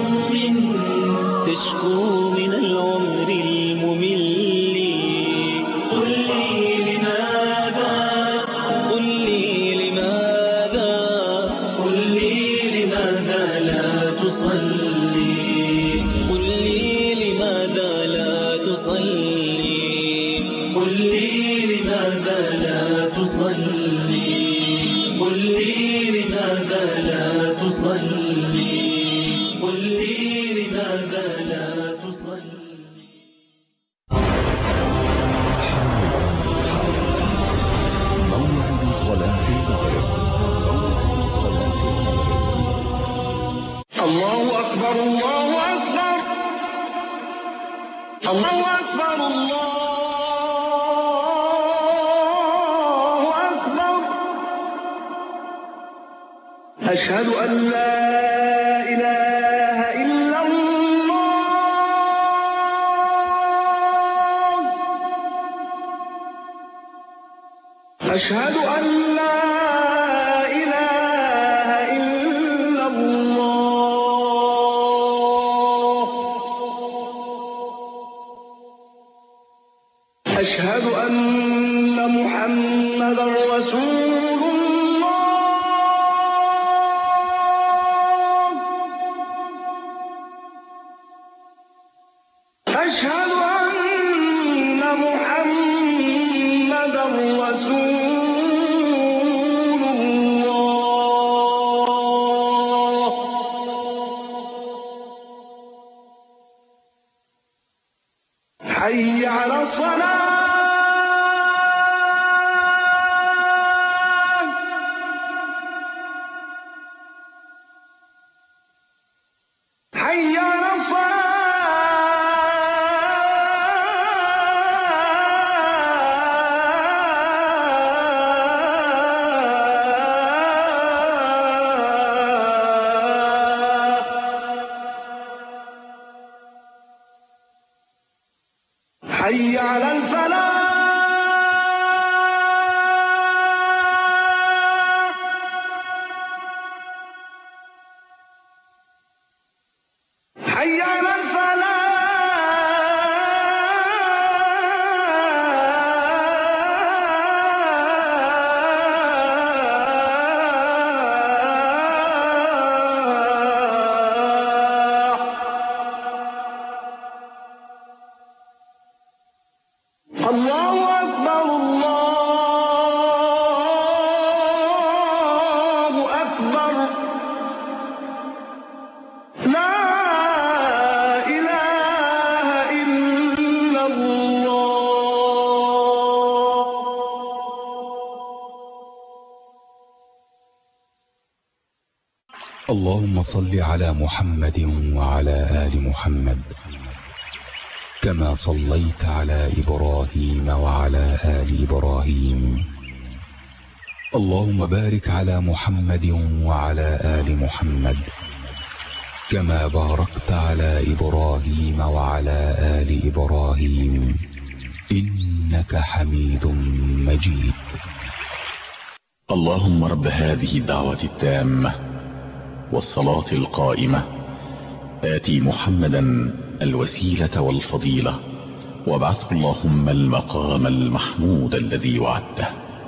تشكو من العمر الممل. قل لي لماذا، قل لي لماذا، قل لي لماذا لا تصلي؟ قل لي لماذا لا تصلي؟ قل لي لماذا لا تصلي؟ قل لي لماذا لا تصلي؟ قل لي لماذا لا تصلي؟ موعد صلاة المغرب. الله أكبر الله أكبر الله أكبر الله أكبر. أشهد أن لا إله إلا الله. أشهد أن لا إله إلا الله. أشهد أن محمدا رسول الله. أشهد أن محمدا رسول الله. حي على الصلاة. حي على الصلاة. حي على الفلاح حي على اللهم صل على محمد وعلى آل محمد كما صليت على إبراهيم وعلى آل إبراهيم. اللهم بارك على محمد وعلى آل محمد كما باركت على إبراهيم وعلى آل إبراهيم إنك حميد مجيد. اللهم رب هذه الدعوة التامة والصلاة القائمة آتي محمدا الوسيلة والفضيلة وابعثه اللهم المقام المحمود الذي وعدته.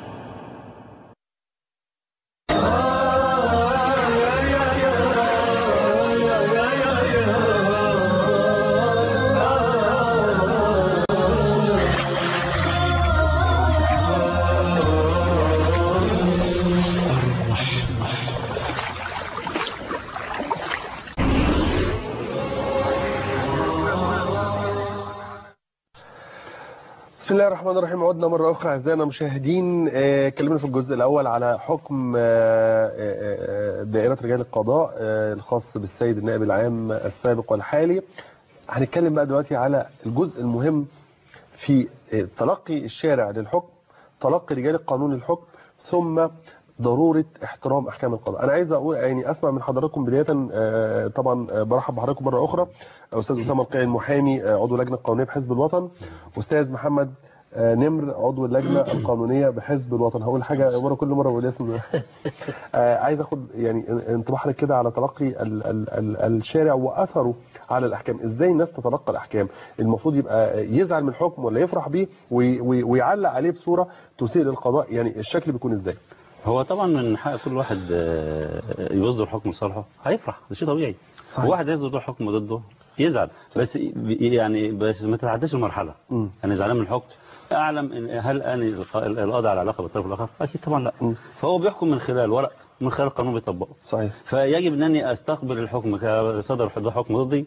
بسم الله الرحمن الرحيم. عدنا مرة أخرى أعزائنا المشاهدين. اتكلمنا في الجزء الأول على حكم دائرة رجال القضاء الخاص بالسيد النائب العام السابق والحالي. هنتكلم بقى دلوقتي على الجزء المهم في تلقي الشارع للحكم، تلقي رجال القانون للحكم، ثم ضرورة احترام أحكام القضاء. أنا عايز أقول يعني أسمع من حضراتكم بداية. طبعا برحب بحضراتكم مرة أخرى أستاذ أسامة القيعي المحامي عضو اللجنة القانونية بحزب الوطن، أستاذ محمد نمر عضو اللجنة القانونية بحزب الوطن. هقول حاجة مرة كل مرة بقول اسم. عايز أخد يعني انطباع حضرتك كده على تلقي الشارع وأثره على الأحكام. إزاي الناس تتلقى الأحكام؟ المفروض يبقى يزعل من الحكم ولا يفرح بيه ويعلق عليه بصورة تسيء للقضاء؟ يعني الشكل بيكون إزاي؟ هو طبعا من حق كل واحد يصدر حكم لصالحه هيفرح، ده شيء طبيعي. وواحد يصدر حكم ضده يزعل، بس يعني ما تتعداش المرحله. انا زعلان من الحكم، اعلم ان هل انا القاضي على علاقه بالطرف الاخر؟ اكيد طبعا لا. فهو بيحكم من خلال ورق، من خلال القانون بيطبقه. صحيح. فيجب انني استقبل الحكم كصدر حكم ضدي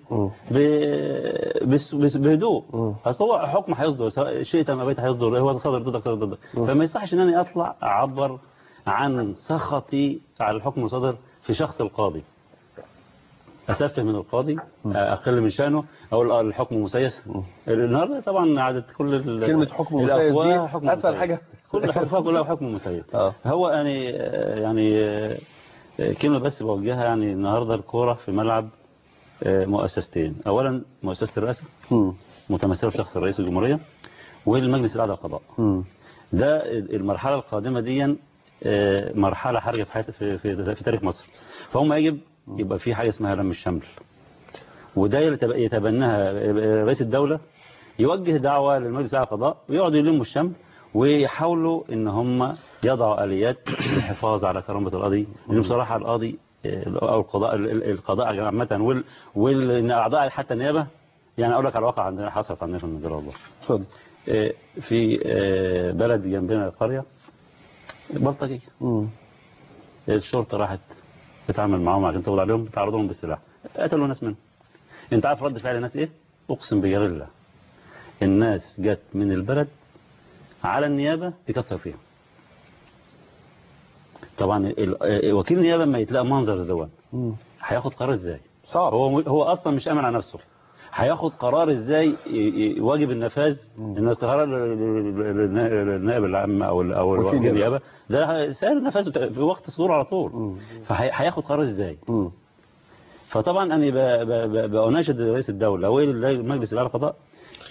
بهدوء. اصل هو حكم هيصدر سواء شئت ام ابيت هيصدر، هو صدر ضدك صدر ضدك. فما يصحش انني اطلع اعبر عن سخطي على الحكم الصادر في شخص القاضي، أسفه من القاضي، أقل من شأنه، أقول الحكم مسيس. النهارده طبعا عادت كل كلمة حكم مسيس دي أسهل حاجة. كل حكم كلها حكم مسيس. هو يعني كلمة بس بوجهها. يعني النهارده الكورة في ملعب مؤسستين. أولا مؤسسة الرئاسة متمثلة في شخص رئيس الجمهورية والمجلس الأعلى للقضاء. ده المرحلة القادمة دي مرحلة حرجة في تاريخ مصر. فهم يجب يبقى في حاجة اسمها لم الشمل، وده يتبناها رئيس الدولة، يوجه دعوة للمجلس الأعلى للقضاء ويقعدوا يلموا الشمل ويحاولوا ان هم يضعوا آليات للحفاظ على كرامة القاضي. لأن بصراحة القاضي أو القضاء عامة والأعضاء حتى النيابة، يعني أقول لك على الواقع عندنا حصلت عندنا في المديرية والله. في بلد جنبنا قرية بلطجية، الشرطة راحت تتعامل معاهم عشان تقبض عليهم، تعرضهم بالسلاح، قتلوا ناس منهم. انت عارف رد فعل الناس ايه؟ اقسم بجلال الله الناس جت من البلد على النيابة تكسر فيها. طبعا وكيل النيابة لما يتلاقى منظر دوت هياخد قرار ازاي؟ صعب. هو اصلا مش امن على نفسه، هياخد قرار ازاي واجب النفاذ؟ ان القرار النائب العام او وكيل النيابه ده سهل النفاذ في وقت الصدور على طول. فهياخد قرار ازاي؟ فطبعا انا بأناشد رئيس الدوله والمجلس الاعلى للقضاء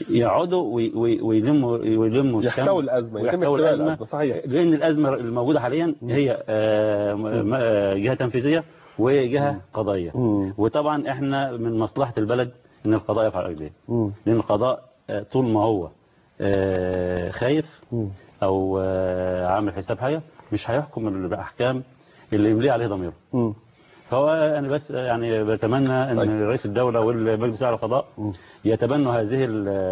يقعدوا ويلموا يحتووا الازمه صحيح، لان الازمه الموجوده حاليا هي جهه تنفيذيه وجهه قضائيه. وطبعا احنا من مصلحه البلد ان القضاء يقف على رجليه، لان القضاء طول ما هو خايف او عامل حساب حاجه مش هيحكم باحكام اللي يملي عليه ضميره. فهو انا بس يعني بتمنى ان رئيس الدوله والمجلس الاعلى للقضاء يتبنوا هذه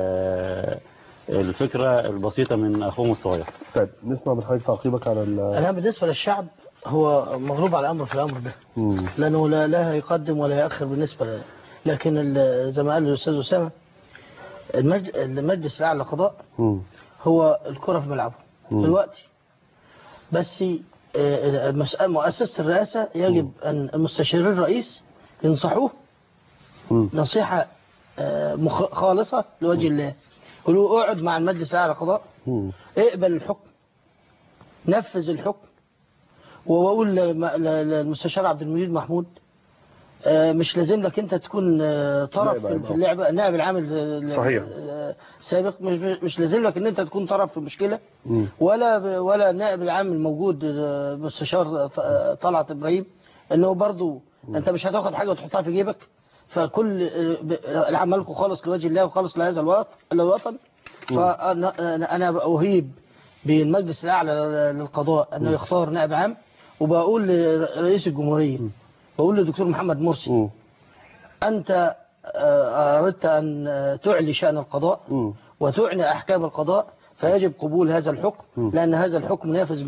الفكره البسيطه من اخوهم الصغير. طيب نسمع من حضرتك تعقيبك على انا بالنسبه للشعب هو مغلوب على الامر في الامر ده، لانه لا يقدم ولا ياخر بالنسبه له. لكن زي ما قال الاستاذ اسامه المجلس الاعلى للقضاء هو الكره في ملعبه دلوقتي. بس مؤسسه الرئاسه يجب ان المستشارين الرئيس ينصحوه نصيحه خالصه لوجه الله. يقولوا اقعد مع المجلس الاعلى للقضاء، اقبل الحكم، نفذ الحكم. وبقول للمستشار عبد المجيد محمود مش لازم لك انت تكون طرف في اللعبه، النائب العام صحيح سابق، مش لازم لك ان انت تكون طرف في المشكله، ولا النائب العام الموجود مستشار طلعت ابراهيم انه برضو انت مش هتاخد حاجه وتحطها في جيبك. فكل عملكم خالص لوجه الله وخالص لهذا الوطن. فانا اهيب بالمجلس الاعلى للقضاء انه يختار نائب عام، وبقول لرئيس الجمهوريه، بقول للدكتور محمد مرسي أنت أردت أن تعلي شأن القضاء وتعني أحكام القضاء، فيجب قبول هذا الحكم، لأن هذا الحكم نافذ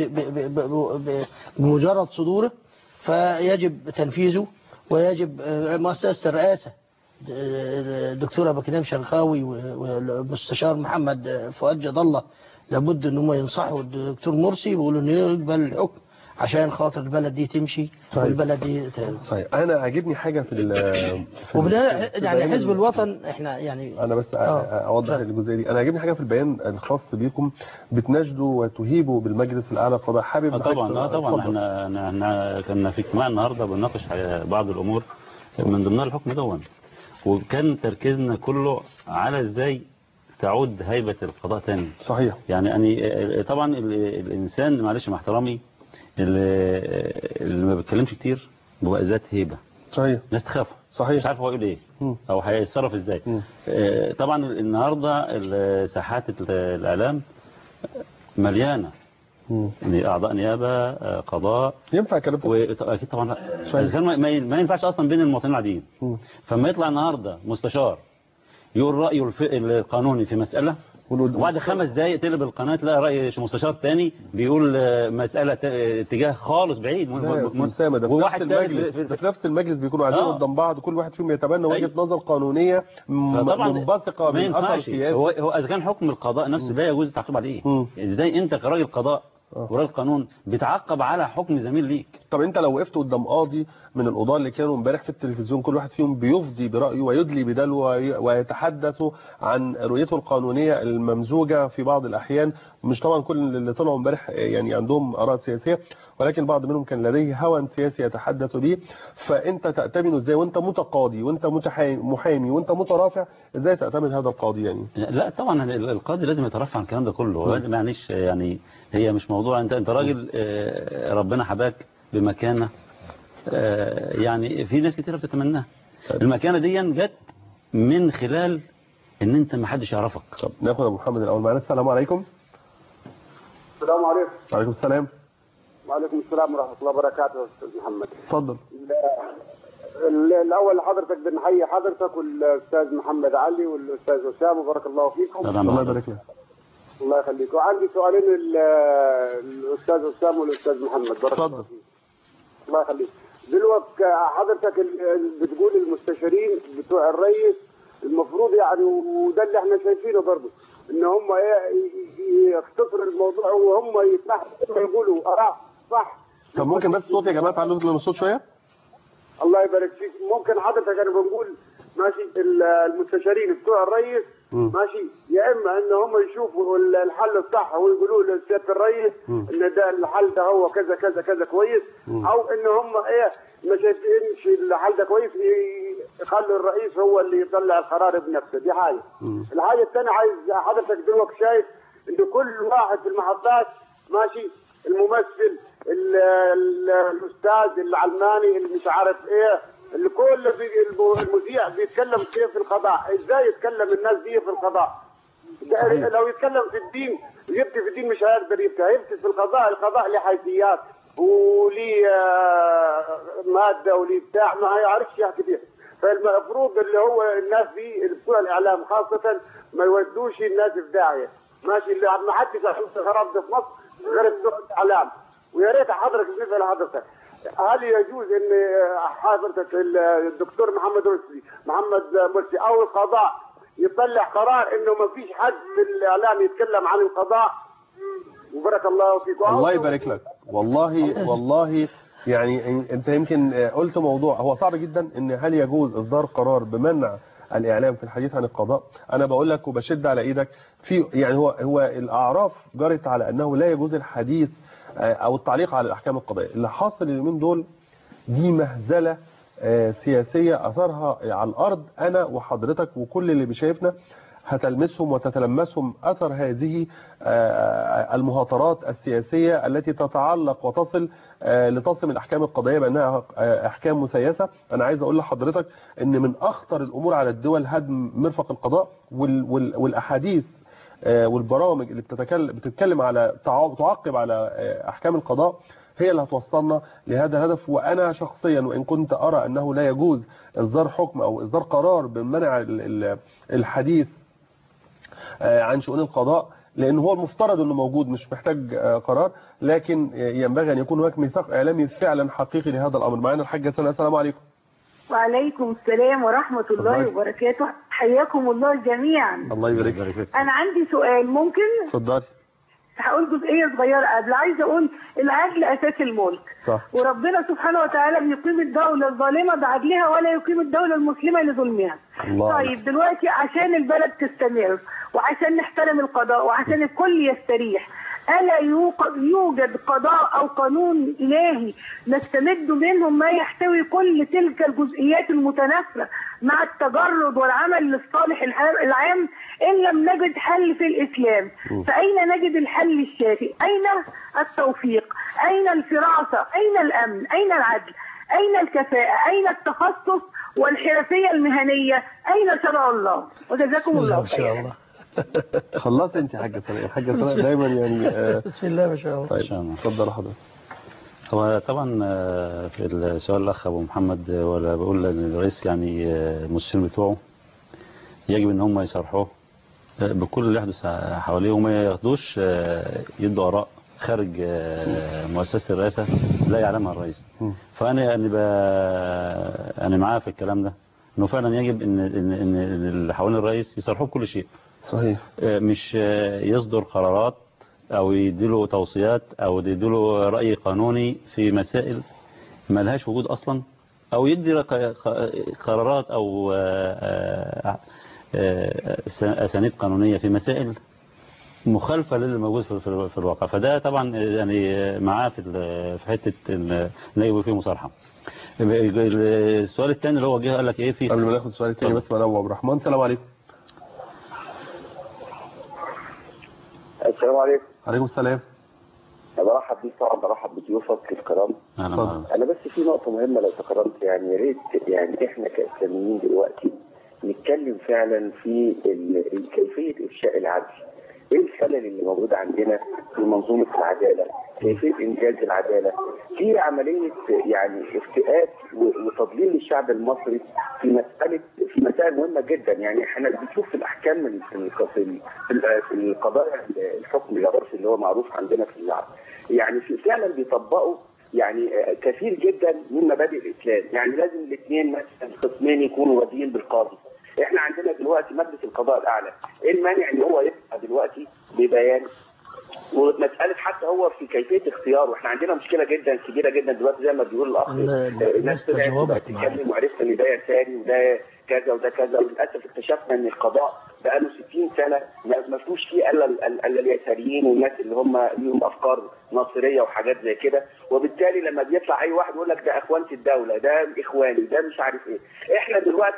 بمجرد صدوره، فيجب تنفيذه. ويجب مؤسسة الرئاسة الدكتورة بكنام شرخاوي والمستشار محمد فؤاد جد الله لابد أنهم ينصحوا الدكتور مرسي، يقولوا أنه يقبل الحكم عشان خاطر البلد دي تمشي والبلد دي صحيح. انا عاجبني حاجه في يعني حزب الوطن احنا يعني انا بس اوضح الجزئيه دي. انا عاجبني حاجه في البيان الخاص بيكم، بتناشدوا وتهيبوا بالمجلس الاعلى للقضاء. حابب طبعا احنا كنا في اجتماع النهارده بنناقش بعض الامور من ضمنها الحكم دون، وكان تركيزنا كله على ازاي تعود هيبه القضاء تاني. صحيح. يعني طبعا الانسان معلش مع احترامي اللي ما بيتكلمش كتير بيبقى ذات هيبه. صحيح. ناس تخاف. صحيح. مش عارف هو يقول ايه او هيتصرف ازاي. طبعا النهارده ساحات الاعلام مليانه يعني اعضاء نيابه قضاء. ينفع كلام اكيد طبعا ما ينفعش اصلا بين المواطنين العاديين. فما يطلع النهارده مستشار يقول رايه القانوني في مساله، وبعد 5 دقايق تقلب القناه تلاقي راي مستشار تاني بيقول مساله اتجاه خالص بعيد. في نفس المجلس بيكونوا قاعدين قدام بعض، كل واحد فيهم يتبنى وجهه نظر قانونيه منبثقه من اثر سياسي. هو اذا كان حكم القضاء نفسه لا يجوز التعقيب عليه. ازاي انت كراجل قضاء وراجل قانون بتعقب على حكم زميل ليك؟ طب انت لو وقفت قدام قاضي من القضاة اللي كانوا امبارح في التلفزيون، كل واحد فيهم بيفضي برايه ويدلي بدلوه ويتحدث عن رؤيته القانونيه الممزوجه في بعض الاحيان، مش طبعا كل اللي طلعوا امبارح يعني عندهم اراء سياسيه، ولكن بعض منهم كان لديه هوى سياسي يتحدث به. فانت تأتمنه ازاي وانت متقاضي وانت محامي وانت مترافع؟ ازاي تأتمن هذا القاضي يعني؟ لا طبعا القاضي لازم يترفع عن الكلام ده كله. معلش يعني هي مش موضوع انت راجل ربنا حباك بمكانه، يعني في ناس كتيره بتتمناها. المكانه دي جت من خلال ان انت ما حدش يعرفك. طب ناخد ابو محمد الاول معانا. السلام عليكم. السلام عليكم. وعليكم السلام. وعليكم السلام ورحمه الله وبركاته. يا استاذ محمد اتفضل. الاول حضرتك بنحيي حضرتك والاستاذ محمد علي والاستاذ اسامه، بارك الله فيكم. الله يبارك لك. الله يخليك. وعندي سؤالين الاستاذ اسامه والاستاذ محمد، بارك الله فيك. الله يخليك. دلوقتي حضرتك بتقول المستشارين بتوع الرئيس المفروض يعني، وده اللي احنا شايفينه برضه، ان هم يختصروا الموضوع وهم يسمحوا يقولوا اراء صح. طب ممكن بس الصوت يا جماعه تعالوا نطلع الصوت شويه؟ الله يبارك فيك. ممكن حضرتك انا بنقول ماشي المستشارين بتوع الرئيس ماشي، يا اما ان هم يشوفوا الحل الصح ويقولوا لسياده الرئيس ان ده الحل ده هو كذا كذا كذا كويس، او ان هم ما شايفينش الحل ده كويس يخلوا الرئيس هو اللي يطلع القرار بنفسه. دي حاجه. الحاجه الثانيه عايز حضرتك دلوقتي شايف ان كل واحد في المحطات ماشي، الممثل الاستاذ العلماني اللي مش عارف ايه اللي كل المذيع بيتكلم كيف في القضاء، ازاي يتكلم الناس دي في القضاء؟ لو يتكلم في الدين يبكي في الدين مش هيقدر يبكي في القضاء. القضاء له حيثيات وليه ماده وليه بتاع ما يعرفش يحكي فيها. فالمفروض اللي هو الناس دي بتوع الاعلام خاصه ما يودوش الناس في داعيه ماشي، اللي ما حدش خراب ده في مصر غير بتوع الاعلام. ويا ريت حضرتك بالنسبه لحضرتك هل يجوز ان حضرتك الدكتور محمد مرسي او القضاء يطلع قرار انه ما فيش حد في الاعلام يتكلم عن القضاء؟ وبارك الله فيكم. الله يبارك لك. والله يعني انت يمكن قلت موضوع هو صعب جدا، ان هل يجوز اصدار قرار بمنع الاعلام في الحديث عن القضاء؟ انا بقول لك وبشد على ايدك في يعني هو الاعراف جرت على انه لا يجوز الحديث او التعليق على الاحكام القضائيه. اللي حاصل اليومين دول دي مهزله سياسيه اثرها على الارض. انا وحضرتك وكل اللي بيشايفنا هتلمسهم وتتلمسهم اثر هذه المهاترات السياسيه التي تتعلق وتصل لتصم الاحكام القضائيه بانها احكام مسيسه. انا عايز اقول لحضرتك ان من اخطر الامور على الدول هدم مرفق القضاء، والاحاديث والبرامج اللي بتتكلم على تعقب على احكام القضاء هي اللي هتوصلنا لهذا الهدف. وانا شخصيا وان كنت ارى انه لا يجوز اصدار حكم او اصدار قرار بمنع الحديث عن شؤون القضاء، لان هو المفترض انه موجود مش محتاج قرار، لكن ينبغي ان يكون هناك ميثاق اعلامي فعلا حقيقي لهذا الامر. معانا الحاجه سنة. السلام عليكم. وعليكم السلام ورحمة الله وبركاته. حياكم الله جميعا. الله يبارك فيك. أنا عندي سؤال ممكن؟ اتفضلي. هقول جزئية صغيرة قبل. عايزة أقول العدل أساس الملك. صح. وربنا سبحانه وتعالى بيقيم الدولة الظالمة بعدلها ولا يقيم الدولة المسلمة لظلمها. طيب دلوقتي عشان البلد تستمر وعشان نحترم القضاء وعشان الكل يستريح، ألا يوجد قضاء أو قانون إلهي نستمد منه ما يحتوي كل تلك الجزئيات المتنافرة مع التجرد والعمل للصالح العام؟ إن لم نجد حل في الإسلام فأين نجد الحل الشافي؟ أين التوفيق؟ أين الفراسة؟ أين الأمن؟ أين العدل؟ أين الكفاءة؟ أين التخصص والحرفية المهنية؟ أين شرع الله؟ وجزاكم الله خيرا. خلصت انت حاجه ثانيه. الحاجه الثانيه دايما يعني بسم الله ما شاء الله. طيب اتفضل حضرتك. هو طبعا في السؤال الاخ ابو محمد ولا بقول للرئيس يعني المستشارين بتوعه يجب ان هم يصرحوه بكل اللي يحدث حواليه وما ياخدوش يدوا اراء خارج مؤسسه الرئاسه لا يعلمها الرئيس. فانا يعني انا معاه في الكلام ده انه فعلا يجب ان اللي حوالين الرئيس يصرحوا بكل شيء. صحيح. مش يصدر قرارات او يديله توصيات او يديله رأي قانوني في مسائل ما لهاش وجود اصلا، او يدي قرارات او اسانيد قانونية في مسائل مخالفة للي موجود في الواقع. فده طبعا يعني معاه في حتة ان يبقى فيه مصالحة. السؤال الثاني اللي هو جه قال لك ايه في قبل ما ناخد السؤال الثاني بس معانا ابو عبد الرحمن. السلام عليكم. السلام عليكم. عليكم السلام. انا برحب بيك طبعا، برحب بضيوفك الكرام. انا بس في نقطه مهمه لو تكرمت، يعني يا ريت يعني احنا كاسلاميين دلوقتي نتكلم فعلا في كيفيه افشاء العدل. ايه الخلل اللي موجود عندنا في منظومه العداله؟ كيفيه انجاز العداله؟ في عمليه يعني افتئات وتضليل للشعب المصري في مسائل مهمه جدا. يعني احنا بنشوف في الاحكام في القضايا الحكم العرفي اللي هو معروف عندنا في العرب، يعني فعلا بيطبقوا يعني كثير جدا من مبادئ الاسلام. يعني لازم الاثنين مثلا الخصمين يكونوا راضيين بالقاضي. احنا عندنا دلوقتي مجلس القضاء الاعلى، ايه المانع ان هو يبقى دلوقتي ببيان ومساله حتى هو في كيفيه اختياره؟ احنا عندنا مشكله جدا كبيره جدا دلوقتي زي ما بيقول الاخ، الناس طلعت تتكلم وعرفت ان ده ثاني وده كذا وده كذا. وللاسف اكتشفنا ان القضاء بقاله 60 سنه ما فيهوش فيه الا اليساريين والناس اللي هم ليهم افكار ناصريه وحاجات زي كده. وبالتالي لما بيطلع اي واحد يقول لك ده اخوانة الدوله، ده اخواني، ده مش عارف ايه. احنا دلوقتي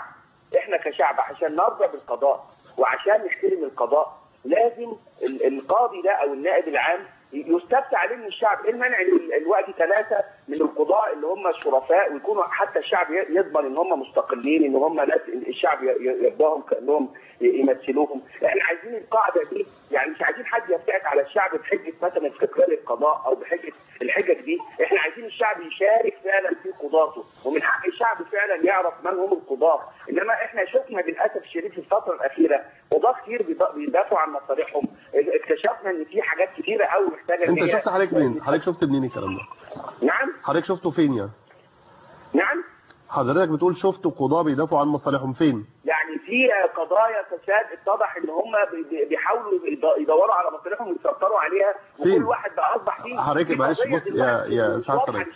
كشعب عشان نرضى بالقضاء وعشان نحترم القضاء لازم القاضي ده او النائب العام يستفتى عليه من الشعب. ايه المانع ان الوقت 3 من القضاء اللي هم الشرفاء ويكونوا حتى الشعب يضمن ان هم مستقلين، ان هم ناس الشعب يرضاهم كانهم يمثلوهم. احنا عايزين القاعده دي، يعني مش عايزين حد يفتعك على الشعب بحجه مثلا استقلال القضاء او بحجه الحجج دي. احنا عايزين الشعب يشارك فعلا في قضاته، ومن حق الشعب فعلا يعرف من هم القضاة. انما احنا شفنا للاسف الشديد في الفتره الاخيره قضاة كتير بيدافعوا عن مصالحهم. اكتشفنا ان في حاجات كتيره قوي محتاجه. انت شفت حضرتك منين؟ حضرتك شفت منين الكلام ده؟ نعم. حضرتك شفته فين يعني؟ نعم. حضرتك بتقول شفتوا قضاة بيدافعوا عن مصالحهم فين؟ يعني في قضايا فساد اتضح ان هم بيحاولوا يدوروا على مصالحهم ويسيطروا عليها، وكل واحد بقى اصبح فيه. حضرتك معلش بص يا سعاده الرئيس.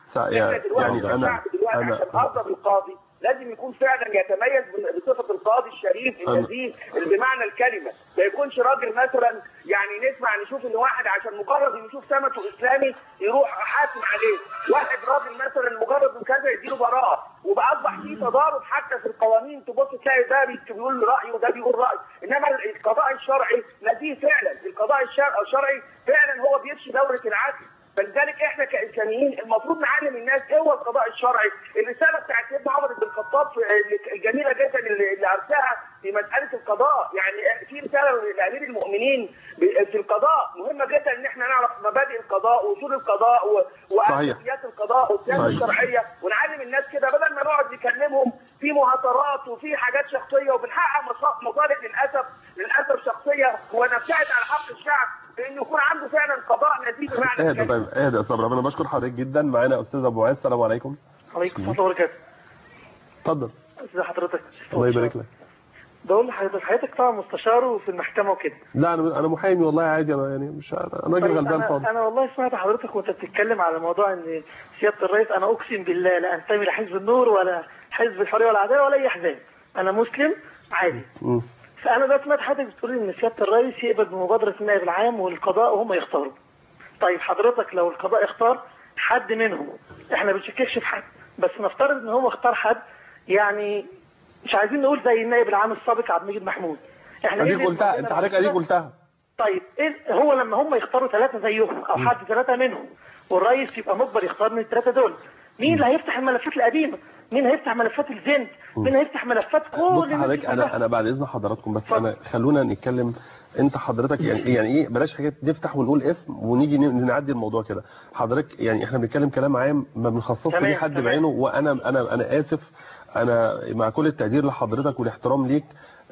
يعني انا عشان ارضى بالقاضي لازم يكون فعلا يتميز بصفه القاضي الشريف النزيه بمعنى الكلمه. ما يكونش راجل مثلا يعني نشوف ان واحد عشان مجرد انه يشوف سمته اسلامي يروح حاكم عليه، واحد راجل مثلا مجرد من كذا يديله براءه. وبقى اصبح في تضارب حتى في القوانين، تبص تلاقي ده بيقول راي وده بيقول راي. انما القضاء الشرعي نزيه فعلا، القضاء الشرعي فعلا هو بيمشي دوره العدل. فلذلك احنا كإنسانيين المفروض نعلم الناس ايه هو القضاء الشرعي. الرساله بتاعت سيدنا عمر بن الخطاب الجميله جدا اللي ارساها في مساله القضاء، يعني في رساله لامير المؤمنين في القضاء مهمه جدا، ان احنا نعرف مبادئ القضاء واصول القضاء واساسيات القضاء والسياسه الشرعيه، ونعلم الناس كده بدل ما نقعد نكلمهم في مهاترات وفي حاجات شخصيه وبنحقق مصالح للاسف شخصيه ونبتعد عن حق الشعب انه يكون عنده فعلا قضاء نزيه بمعنى الكلمه. طيب اهدى يا صبري، انا بشكر حضرتك جدا. معانا استاذ ابو معاذ. السلام عليكم. وعليكم السلام ورحمه الله وبركاته. اتفضل. ازي حضرتك؟ الله يبارك لك. بقول لحضرتك طبعا مستشار وفي المحكمه وكده. لا انا محامي والله عادي، انا يعني مش انا راجل غلبان فاضي. انا والله سمعت حضرتك وانت بتتكلم على موضوع ان سياده الرئيس، انا اقسم بالله لا انتمي لحزب النور ولا حزب الحريه والعداله ولا اي احزاب، انا مسلم عادي. فانا بقى سمعت حضرتك بتقول ان سياده الرئيس يقبل بمبادره النائب العام والقضاء وهم يختاروا. طيب حضرتك لو القضاء اختار حد منهم، احنا ما بنشككش في حد، بس نفترض ان هو اختار حد يعني مش عايزين نقول زي النائب العام السابق عبد المجيد محمود. احنا اديك قلتها، انت حضرتك اديك قلتها. طيب إيه هو لما هم يختاروا 3 زيهم او حد 3 منهم والرئيس يبقى مجبر يختار من ال3 دول، مين اللي هيفتح الملفات القديمه؟ مين هيفتح ملفات الزند؟ مين هيفتح ملفات كل حضرتك؟ انا بعد اذن حضراتكم بس انا خلونا نتكلم. انت حضرتك يعني ايه، بلاش حاجات نفتح ونقول اسم ونيجي نعدي الموضوع كده. حضرتك يعني احنا بنتكلم كلام عام ما بنخصصش ليه حد بعينه. وانا انا اسف، انا مع كل التقدير لحضرتك والاحترام ليك،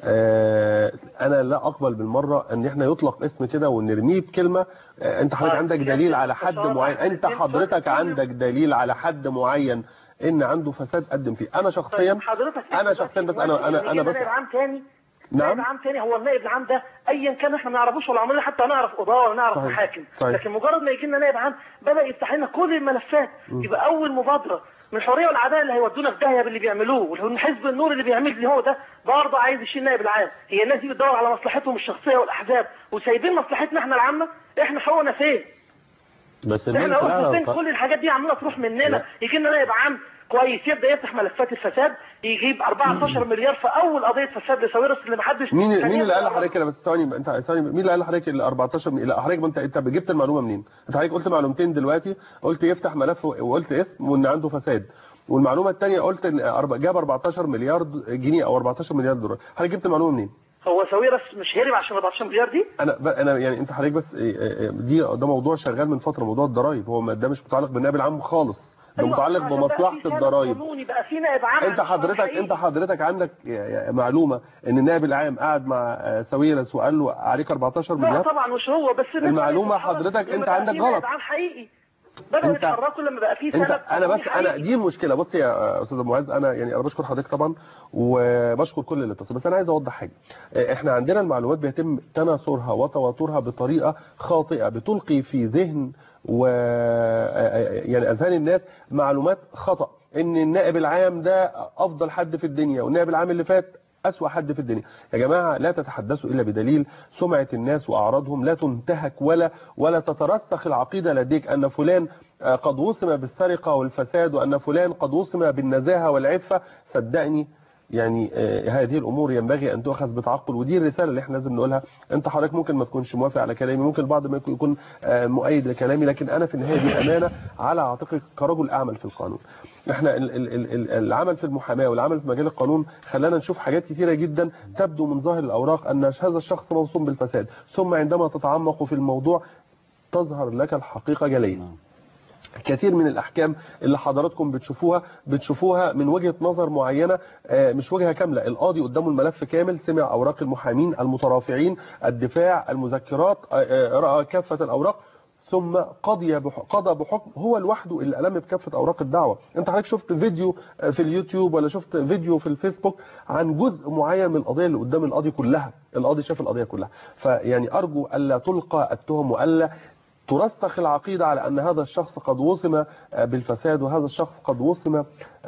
انا لا اقبل بالمره ان احنا يطلق اسم كده ونرميه بكلمه. انت حضرتك عندك دليل على حد معين، انت حضرتك عندك دليل على حد معين ان عنده فساد قدم فيه. انا شخصيا بس انا بس عام تاني. نعم. نائب عام تاني، هو النائب العام ده ايا كان احنا ما نعرفوش ولا عمرنا حتى نعرف قضاه ولا نعرف محاكم، لكن مجرد ما يجي لنا نائب عام بدا يفتح لنا كل الملفات. يبقى اول مبادره من الحريه والعداله اللي هيودونا في داهيه باللي بيعملوه، ومن حزب النور اللي بيعمل اللي هو ده برضه عايز يشيل نائب العام. هي الناس دي بتدور على مصلحتهم الشخصيه والاحزاب وسايبين مصلحتنا احنا العامه. احنا حقوقنا فين؟ بس احنا قلنا فين؟ كل الحاجات دي عماله تروح مننا. يجي لنا نائب عام كويس يبدا يفتح ملفات الفساد، يجيب 14 مليار في اول قضيه فساد لساويرس اللي ما حدش. مين اللي قال لحضرتك كده؟ بس ثواني، انت ثواني، مين اللي قال لحضرتك ال 14 لا حضرتك ما انت جبت المعلومه منين؟ انت حضرتك قلت معلومتين دلوقتي، قلت يفتح ملف وقلت اسم وان عنده فساد، والمعلومه الثانيه قلت جاب 14 مليار جنيه او 14 مليار دولار. حضرتك جبت المعلومه منين؟ هو ساويرس مش هرب عشان 14 مليار دي؟ انا يعني انت حضرتك بس ده موضوع شغال من فتره، موضوع الضرايب، هو ده مش متعلق بالنائب العام خالص، ده متعلق بمصلحه الضرايب. انت حضرتك عندك معلومه ان النائب العام قعد مع ساويرس وقال له عليك 14 مليار؟ لا طبعا مش هو، بس المعلومه حضرتك انت عندك غلط. نائب عام حقيقي بدأوا يتحركوا لما بقى في سند. انا دي المشكله. بص يا استاذ معاذ، انا بشكر حضرتك طبعا وبشكر كل اللي اتصل، بس انا عايز اوضح حاجه. احنا عندنا المعلومات بيتم تناثرها وتواترها بطريقه خاطئه، بتلقي في ذهن يعني اذهان الناس معلومات خطأ. ان النائب العام ده افضل حد في الدنيا والنائب العام اللي فات أسوأ حد في الدنيا. يا جماعة لا تتحدثوا إلا بدليل. سمعة الناس وأعراضهم لا تنتهك ولا تترسخ العقيدة لديك أن فلان قد وصم بالسرقة والفساد وأن فلان قد وصم بالنزاهة والعفة. صدقني يعني هذه الأمور ينبغي أن تؤخذ بتعقل، ودي الرسالة اللي احنا لازم نقولها. أنت حضرتك ممكن ما تكونش موافق على كلامي، ممكن البعض ما يكون مؤيد لكلامي، لكن أنا في النهاية دي أمانة على عاتقي كرجل أعمل في القانون. احنا العمل في المحاماة والعمل في مجال القانون خلانا نشوف حاجات كثيرة جدا تبدو من ظاهر الأوراق أن هذا الشخص موصوم بالفساد، ثم عندما تتعمق في الموضوع تظهر لك الحقيقة جلية. كثير من الأحكام اللي حضراتكم بتشوفوها من وجهة نظر معينة، مش وجهة كاملة. القاضي قدامه الملف كامل، سمع أوراق المحامين، المترافعين، الدفاع، المذكرات، رأى كافة الأوراق، ثم قضى بحكم هو لوحده اللي ألم بكافة أوراق الدعوة. أنت حضرتك شفت فيديو في اليوتيوب ولا شفت فيديو في الفيسبوك عن جزء معين من القضية اللي قدام القاضي كلها، القاضي شاف القضية كلها. فيعني أرجو ألا تلقى التهم وألا ترسخ العقيدة على أن هذا الشخص قد وصم بالفساد وهذا الشخص قد وصم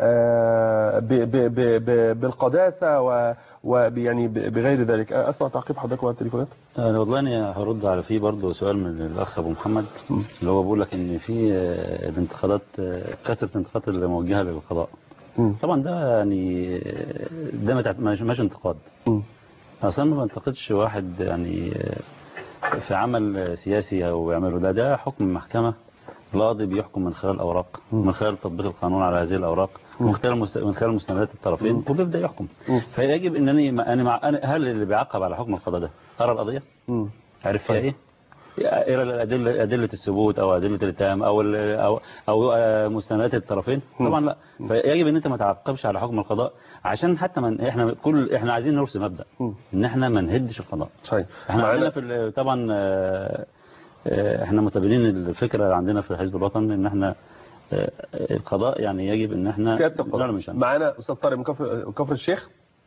بالقداسة ويعني بغير ذلك. أسمع تعقيب حضرتك على التليفونات. والله أنا هرد على فيه برضه سؤال من الأخ أبو محمد اللي هو بيقول لك إن في الانتقادات كثرة الانتقادات اللي موجهة للقضاء. طبعا ده يعني ده مش انتقاد. أصلا ما بنتقدش واحد يعني في عمل سياسي أو يعمله، ده حكم محكمة. القاضي بيحكم من خلال أوراق، من خلال تطبيق القانون على هذه الأوراق، من خلال مستندات الطرفين، وبيبدأ يحكم. فيجب أنني هل اللي بيعقب على حكم القضاء ده أرى القضية؟ عارف فيها إيه؟ أدلة الثبوت أو أدلة الاتهام أو مستندات الطرفين؟ طبعا لا. فيجب أن أنت ما تعقبش على حكم القضاء، عشان حتى احنا عايزين نرسم مبدأ ان احنا ما نهدش القضاء. صحيح. احنا عندنا طبعا احنا متبنين الفكرة عندنا في حزب الوطن ان احنا القضاء يعني يجب ان احنا معانا استاذ طارق من كفر الشيخ.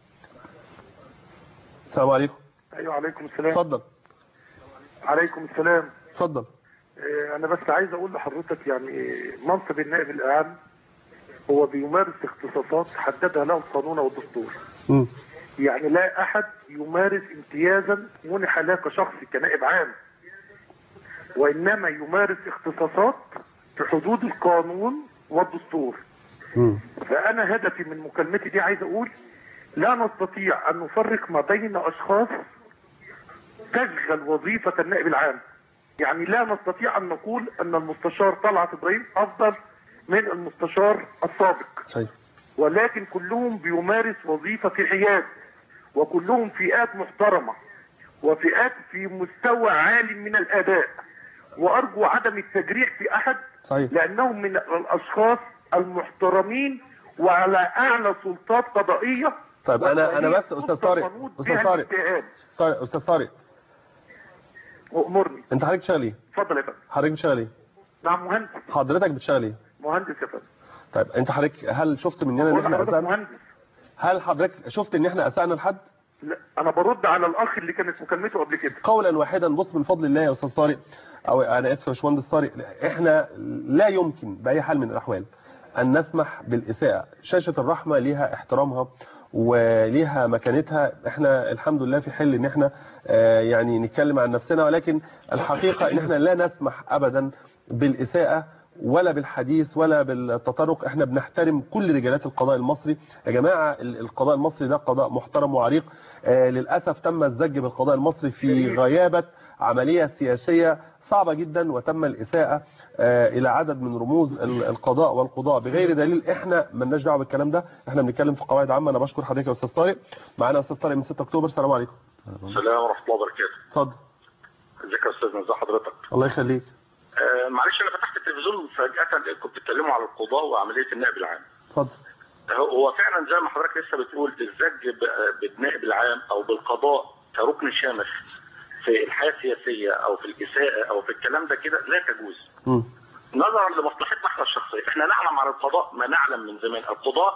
السلام عليكم. ايوه عليكم السلام. اتفضل. عليكم السلام. اتفضل. انا بس عايز اقول لحضرتك يعني منصب النائب العام هو بيمارس اختصاصات حددها له القانون والدستور. يعني لا احد يمارس امتيازا منح له كشخص كنائب عام، وانما يمارس اختصاصات في حدود القانون والدستور. فانا هدفي من مكالمتي دي عايز اقول لا نستطيع ان نفرق ما بين اشخاص تشغل وظيفة النائب العام. يعني لا نستطيع ان نقول ان المستشار طلعت ابراهيم افضل من المستشار السابق. صحيح. ولكن كلهم بيمارس وظيفة في حياد، وكلهم فئات محترمة وفئات في مستوى عالي من الاداء، وارجو عدم التجريح في احد. صحيح. لانهم من الاشخاص المحترمين وعلى اعلى سلطات قضائية. طيب انا بس استاذ طارق استاذ طارق أمرني. انت حضرتك بتشتغل ايه؟ اتفضل يا فندم. حضرتك بتشتغل ايه؟ نعم مهندس. حضرتك بتشتغل ايه؟ مهندس يا فندم. طيب انت حضرتك هل شفت مننا ان احنا اسأنا؟ هل حضرتك شفت ان احنا اسأنا لحد؟ لا انا برد على الاخ اللي كانت مكالمته قبل كده. قولا واحدا. بص من فضل الله يا استاذ طارق، او انا اسف يا باشمهندس طارق، احنا لا يمكن باي حال من الاحوال ان نسمح بالاساءة. شاشة الرحمة ليها احترامها وليها مكانتها. احنا الحمد لله في حل ان احنا يعني نتكلم عن نفسنا، ولكن الحقيقة ان احنا لا نسمح ابدا بالاساءة ولا بالحديث ولا بالتطرق. احنا بنحترم كل رجالات القضاء المصري يا جماعة. القضاء المصري ده قضاء محترم وعريق. للأسف تم الزج بالقضاء المصري في غيابة عملية سياسية صعبة جدا، وتم الإساءة إلى عدد من رموز القضاء والقضاء بغير دليل. احنا مالناش دعوه بالكلام ده، احنا بنتكلم في قواعد عامة. انا بشكر حضرتك يا استاذ طارق. معانا استاذ طارق من 6 اكتوبر. السلام عليكم. السلام ورحمة الله وبركاته. اتفضل. ازيك يا استاذ؟ ازي حضرتك؟ الله يخليك. معلش انا فتحت التلفزيون فجأة لقيتكم بتتكلموا على القضاء وعملية النائب العام. اتفضل. هو فعلا زي ما حضرتك لسه بتقول الزج بالنائب العام او بالقضاء كركن شامخ في الحياة السياسية او في الإساءة او في الكلام ده كده لا تجوز. نظرا لمصلحتنا احنا الشخصية. احنا نعلم عن القضاء ما نعلم من زمان. القضاء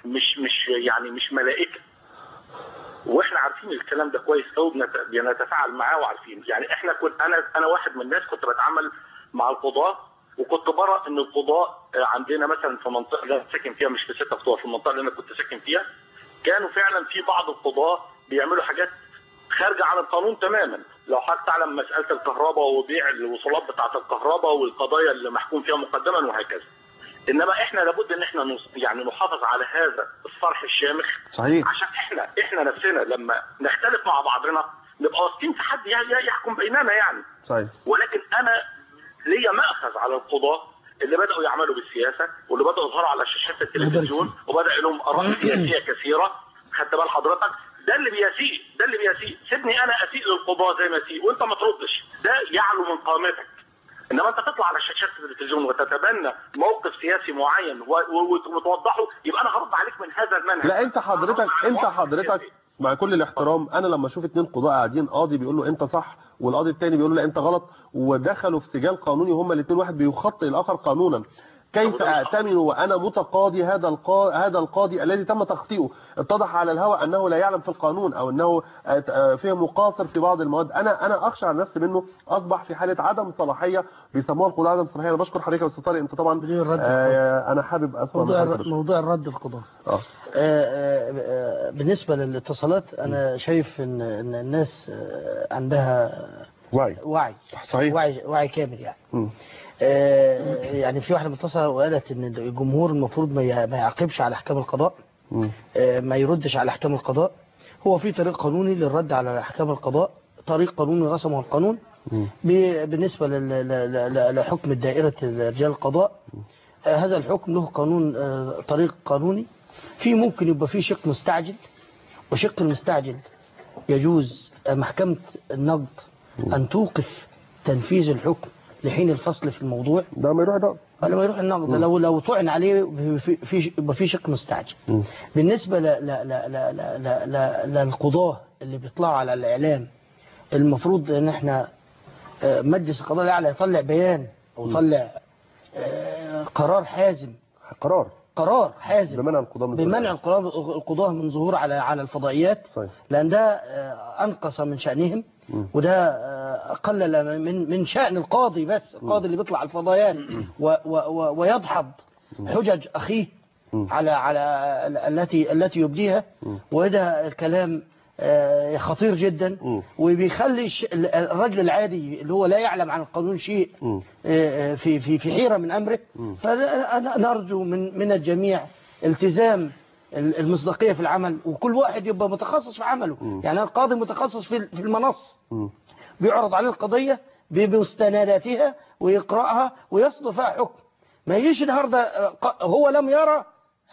مش ملائكة، واحنا عارفين الكلام ده كويس قوي، بنتفاعل معاه وعارفين. يعني احنا انا واحد من الناس كنت بتعامل مع القضاة وكنت برى ان القضاء عندنا مثلا في منطقه اللي انا ساكن فيها، مش في 6 اكتوبر، في المنطقه اللي انا كنت ساكن فيها، كانوا فعلا في بعض القضاة بيعملوا حاجات خارجه عن القانون تماما. لو حضرتك تعلم مساله الكهرباء وبيع الوصولات بتاعه الكهرباء والقضايا اللي محكوم فيها مقدما وهكذا. انما احنا لابد ان احنا يعني نحافظ على هذا الصرح الشامخ. صحيح. عشان احنا نفسنا لما نختلف مع بعضنا نبقى واثقين في حد يحكم بيننا يعني. صحيح. ولكن انا ليا مأخذ على القضاة اللي بدأوا يعملوا بالسياسة واللي بدأوا يظهروا على شاشات التلفزيون وبدأ لهم آراء سياسية كثيرة. خدت بال حضرتك؟ ده اللي بيسيء. سيبني انا اسيء للقضاة زي ما اسيء وانت ما تردش، ده يعلو من قامتك. انما انت تطلع على شاشات التلفزيون وتتبنى موقف سياسي معين وتوضحه، يبقى انا هرد عليك من هذا المنهج. لا انت حضرتك مع كل الاحترام، انا لما اشوف 2 قضاة قاعدين، قاضي بيقول له انت صح والقاضي الثاني بيقول له لا انت غلط، ودخلوا في سجال قانوني هما الاثنين، واحد بيخطئ الاخر قانونا، كيف أأتمن وأنا متقاضي هذا القاضي الذي تم تخطئه؟ اتضح على الهواء أنه لا يعلم في القانون أو أنه فيه مقاصر في بعض المواد. أنا أخشى على نفسي منه، أصبح في حالة عدم صلاحية، بيسموها القضاء عدم صلاحية. أنا بشكر حضرتك يا أستاذ طارق. أنت طبعا أنا حابب أسمع موضوع الرد القضاء. بالنسبة للاتصالات أنا شايف أن الناس عندها وعي صحيح، وعي كامل يعني. يعني في واحدة متصلة وقالت ان الجمهور المفروض ما يعاقبش على احكام القضاء، ما يردش على احكام القضاء. هو في طريق قانوني للرد على احكام القضاء، طريق قانوني رسمه القانون بالنسبة لحكم دائرة رجال القضاء. هذا الحكم له قانون، طريق قانوني. في ممكن يبقى فيه شق مستعجل، وشق المستعجل يجوز محكمة النقض أن توقف تنفيذ الحكم لحين الفصل في الموضوع. ده ما يروح النقض لو طعن عليه يبقى في شق مستعجل. بالنسبة للقضاة اللي بيطلعوا على الإعلام، المفروض ان احنا مجلس القضاء الأعلى يطلع بيان او يطلع قرار حازم، قرار حازم بمنع القضاة من ظهور على الفضائيات. صحيح. لأن ده أنقص من شأنهم، وده قلل من شأن القاضي. بس القاضي اللي بيطلع على الفضائيات ويدحض حجج أخيه على التي يبديها، وده الكلام خطير جدا، وبيخلي الرجل العادي اللي هو لا يعلم عن القانون شيء في حيرة من أمره. فنرجو من الجميع التزام المصداقية في العمل، وكل واحد يبقى متخصص في عمله. يعني القاضي متخصص في المنص، بيعرض عليه القضية بمستنداتها ويقرأها ويصدر فيها حكم. ما يجيش النهارده هو لم يرى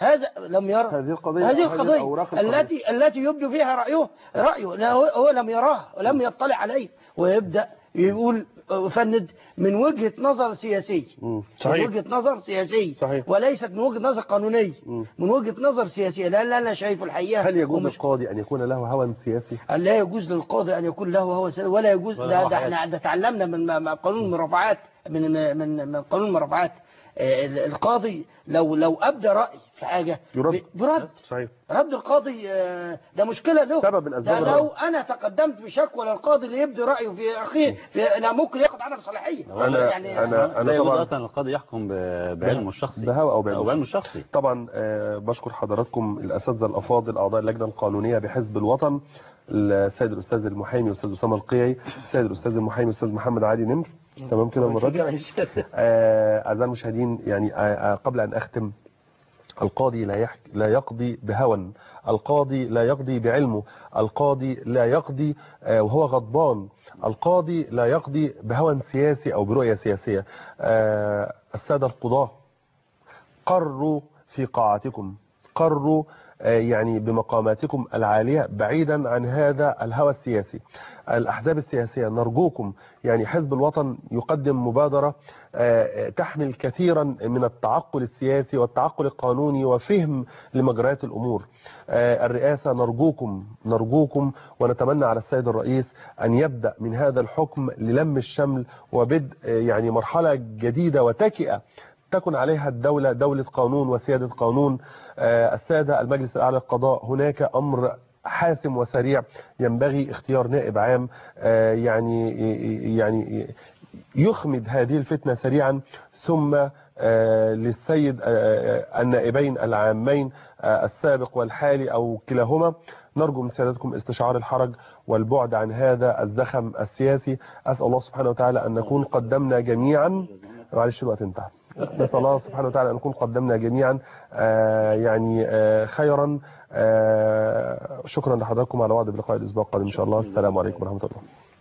هذه القضية التي يبدو فيها رأيه لا هو لم يراه ولم يطلع عليه، ويبدأ يقول فند من وجهة نظر سياسية. صحيح. من وجهة نظر سياسية. صحيح. وليست من وجهة نظر قانونية. من وجهة نظر سياسية. لا أنا شايف الحقيقة. هل يجوز للقاضي أن يكون له هوى سياسي؟ لا يجوز للقاضي أن يكون له هوى سياسي، ولا يجوز. ده احنا تعلمنا من قانون المرافعات، من قانون المرافعات. القاضي لو أبدى رأي في حاجة برد. صحيح. رد القاضي ده مشكلة له. سبب من أسباب ده لو أنا تقدمت بشكوى للقاضي اللي يبدي رأيه في أخيه لا ممكن ياخد عدم صلاحية. أنا طبعا أصلا القاضي يحكم بعلمه الشخصي، بهوى أو بعلمه الشخصي. طبعا بشكر حضراتكم الأساتذة الأفاضل أعضاء اللجنة القانونية بحزب الوطن، السيد الأستاذ المحامي أستاذ أسامة القيعي، السيد الأستاذ المحامي أستاذ محمد علي نمر. تمام كده المرة دي. أعزائي المشاهدين، يعني قبل أن أختم، القاضي لا يقضي بهوى، القاضي لا يقضي بعلمه، القاضي لا يقضي وهو غضبان، القاضي لا يقضي بهوى سياسي أو برؤية سياسية. السادة القضاة قروا في قاعاتكم، قروا يعني بمقاماتكم العالية بعيدا عن هذا الهوى السياسي. الأحزاب السياسية نرجوكم، يعني حزب الوطن يقدم مبادرة تحمل كثيرا من التعقل السياسي والتعقل القانوني وفهم لمجريات الأمور. الرئاسة نرجوكم ونتمنى على السيد الرئيس أن يبدأ من هذا الحكم للم الشمل وبدء يعني مرحلة جديدة وتكئة تكن عليها الدولة دولة قانون وسيادة قانون. السادة المجلس الأعلى للقضاء، هناك أمر حاسم وسريع، ينبغي اختيار نائب عام يعني يخمد هذه الفتنة سريعا، ثم للسيد النائبين العامين السابق والحالي أو كلاهما. نرجو من سيادتكم استشعار الحرج والبعد عن هذا الزخم السياسي. أسأل الله سبحانه وتعالى أن نكون قدمنا جميعا، معلش الوقت انتهى، نسأل الله سبحانه وتعالى أن نكون قدمنا جميعا يعني خيرا. شكرا لحضراتكم، على وعد بلقاء الأسبوع القادم إن شاء الله. السلام عليكم ورحمة الله.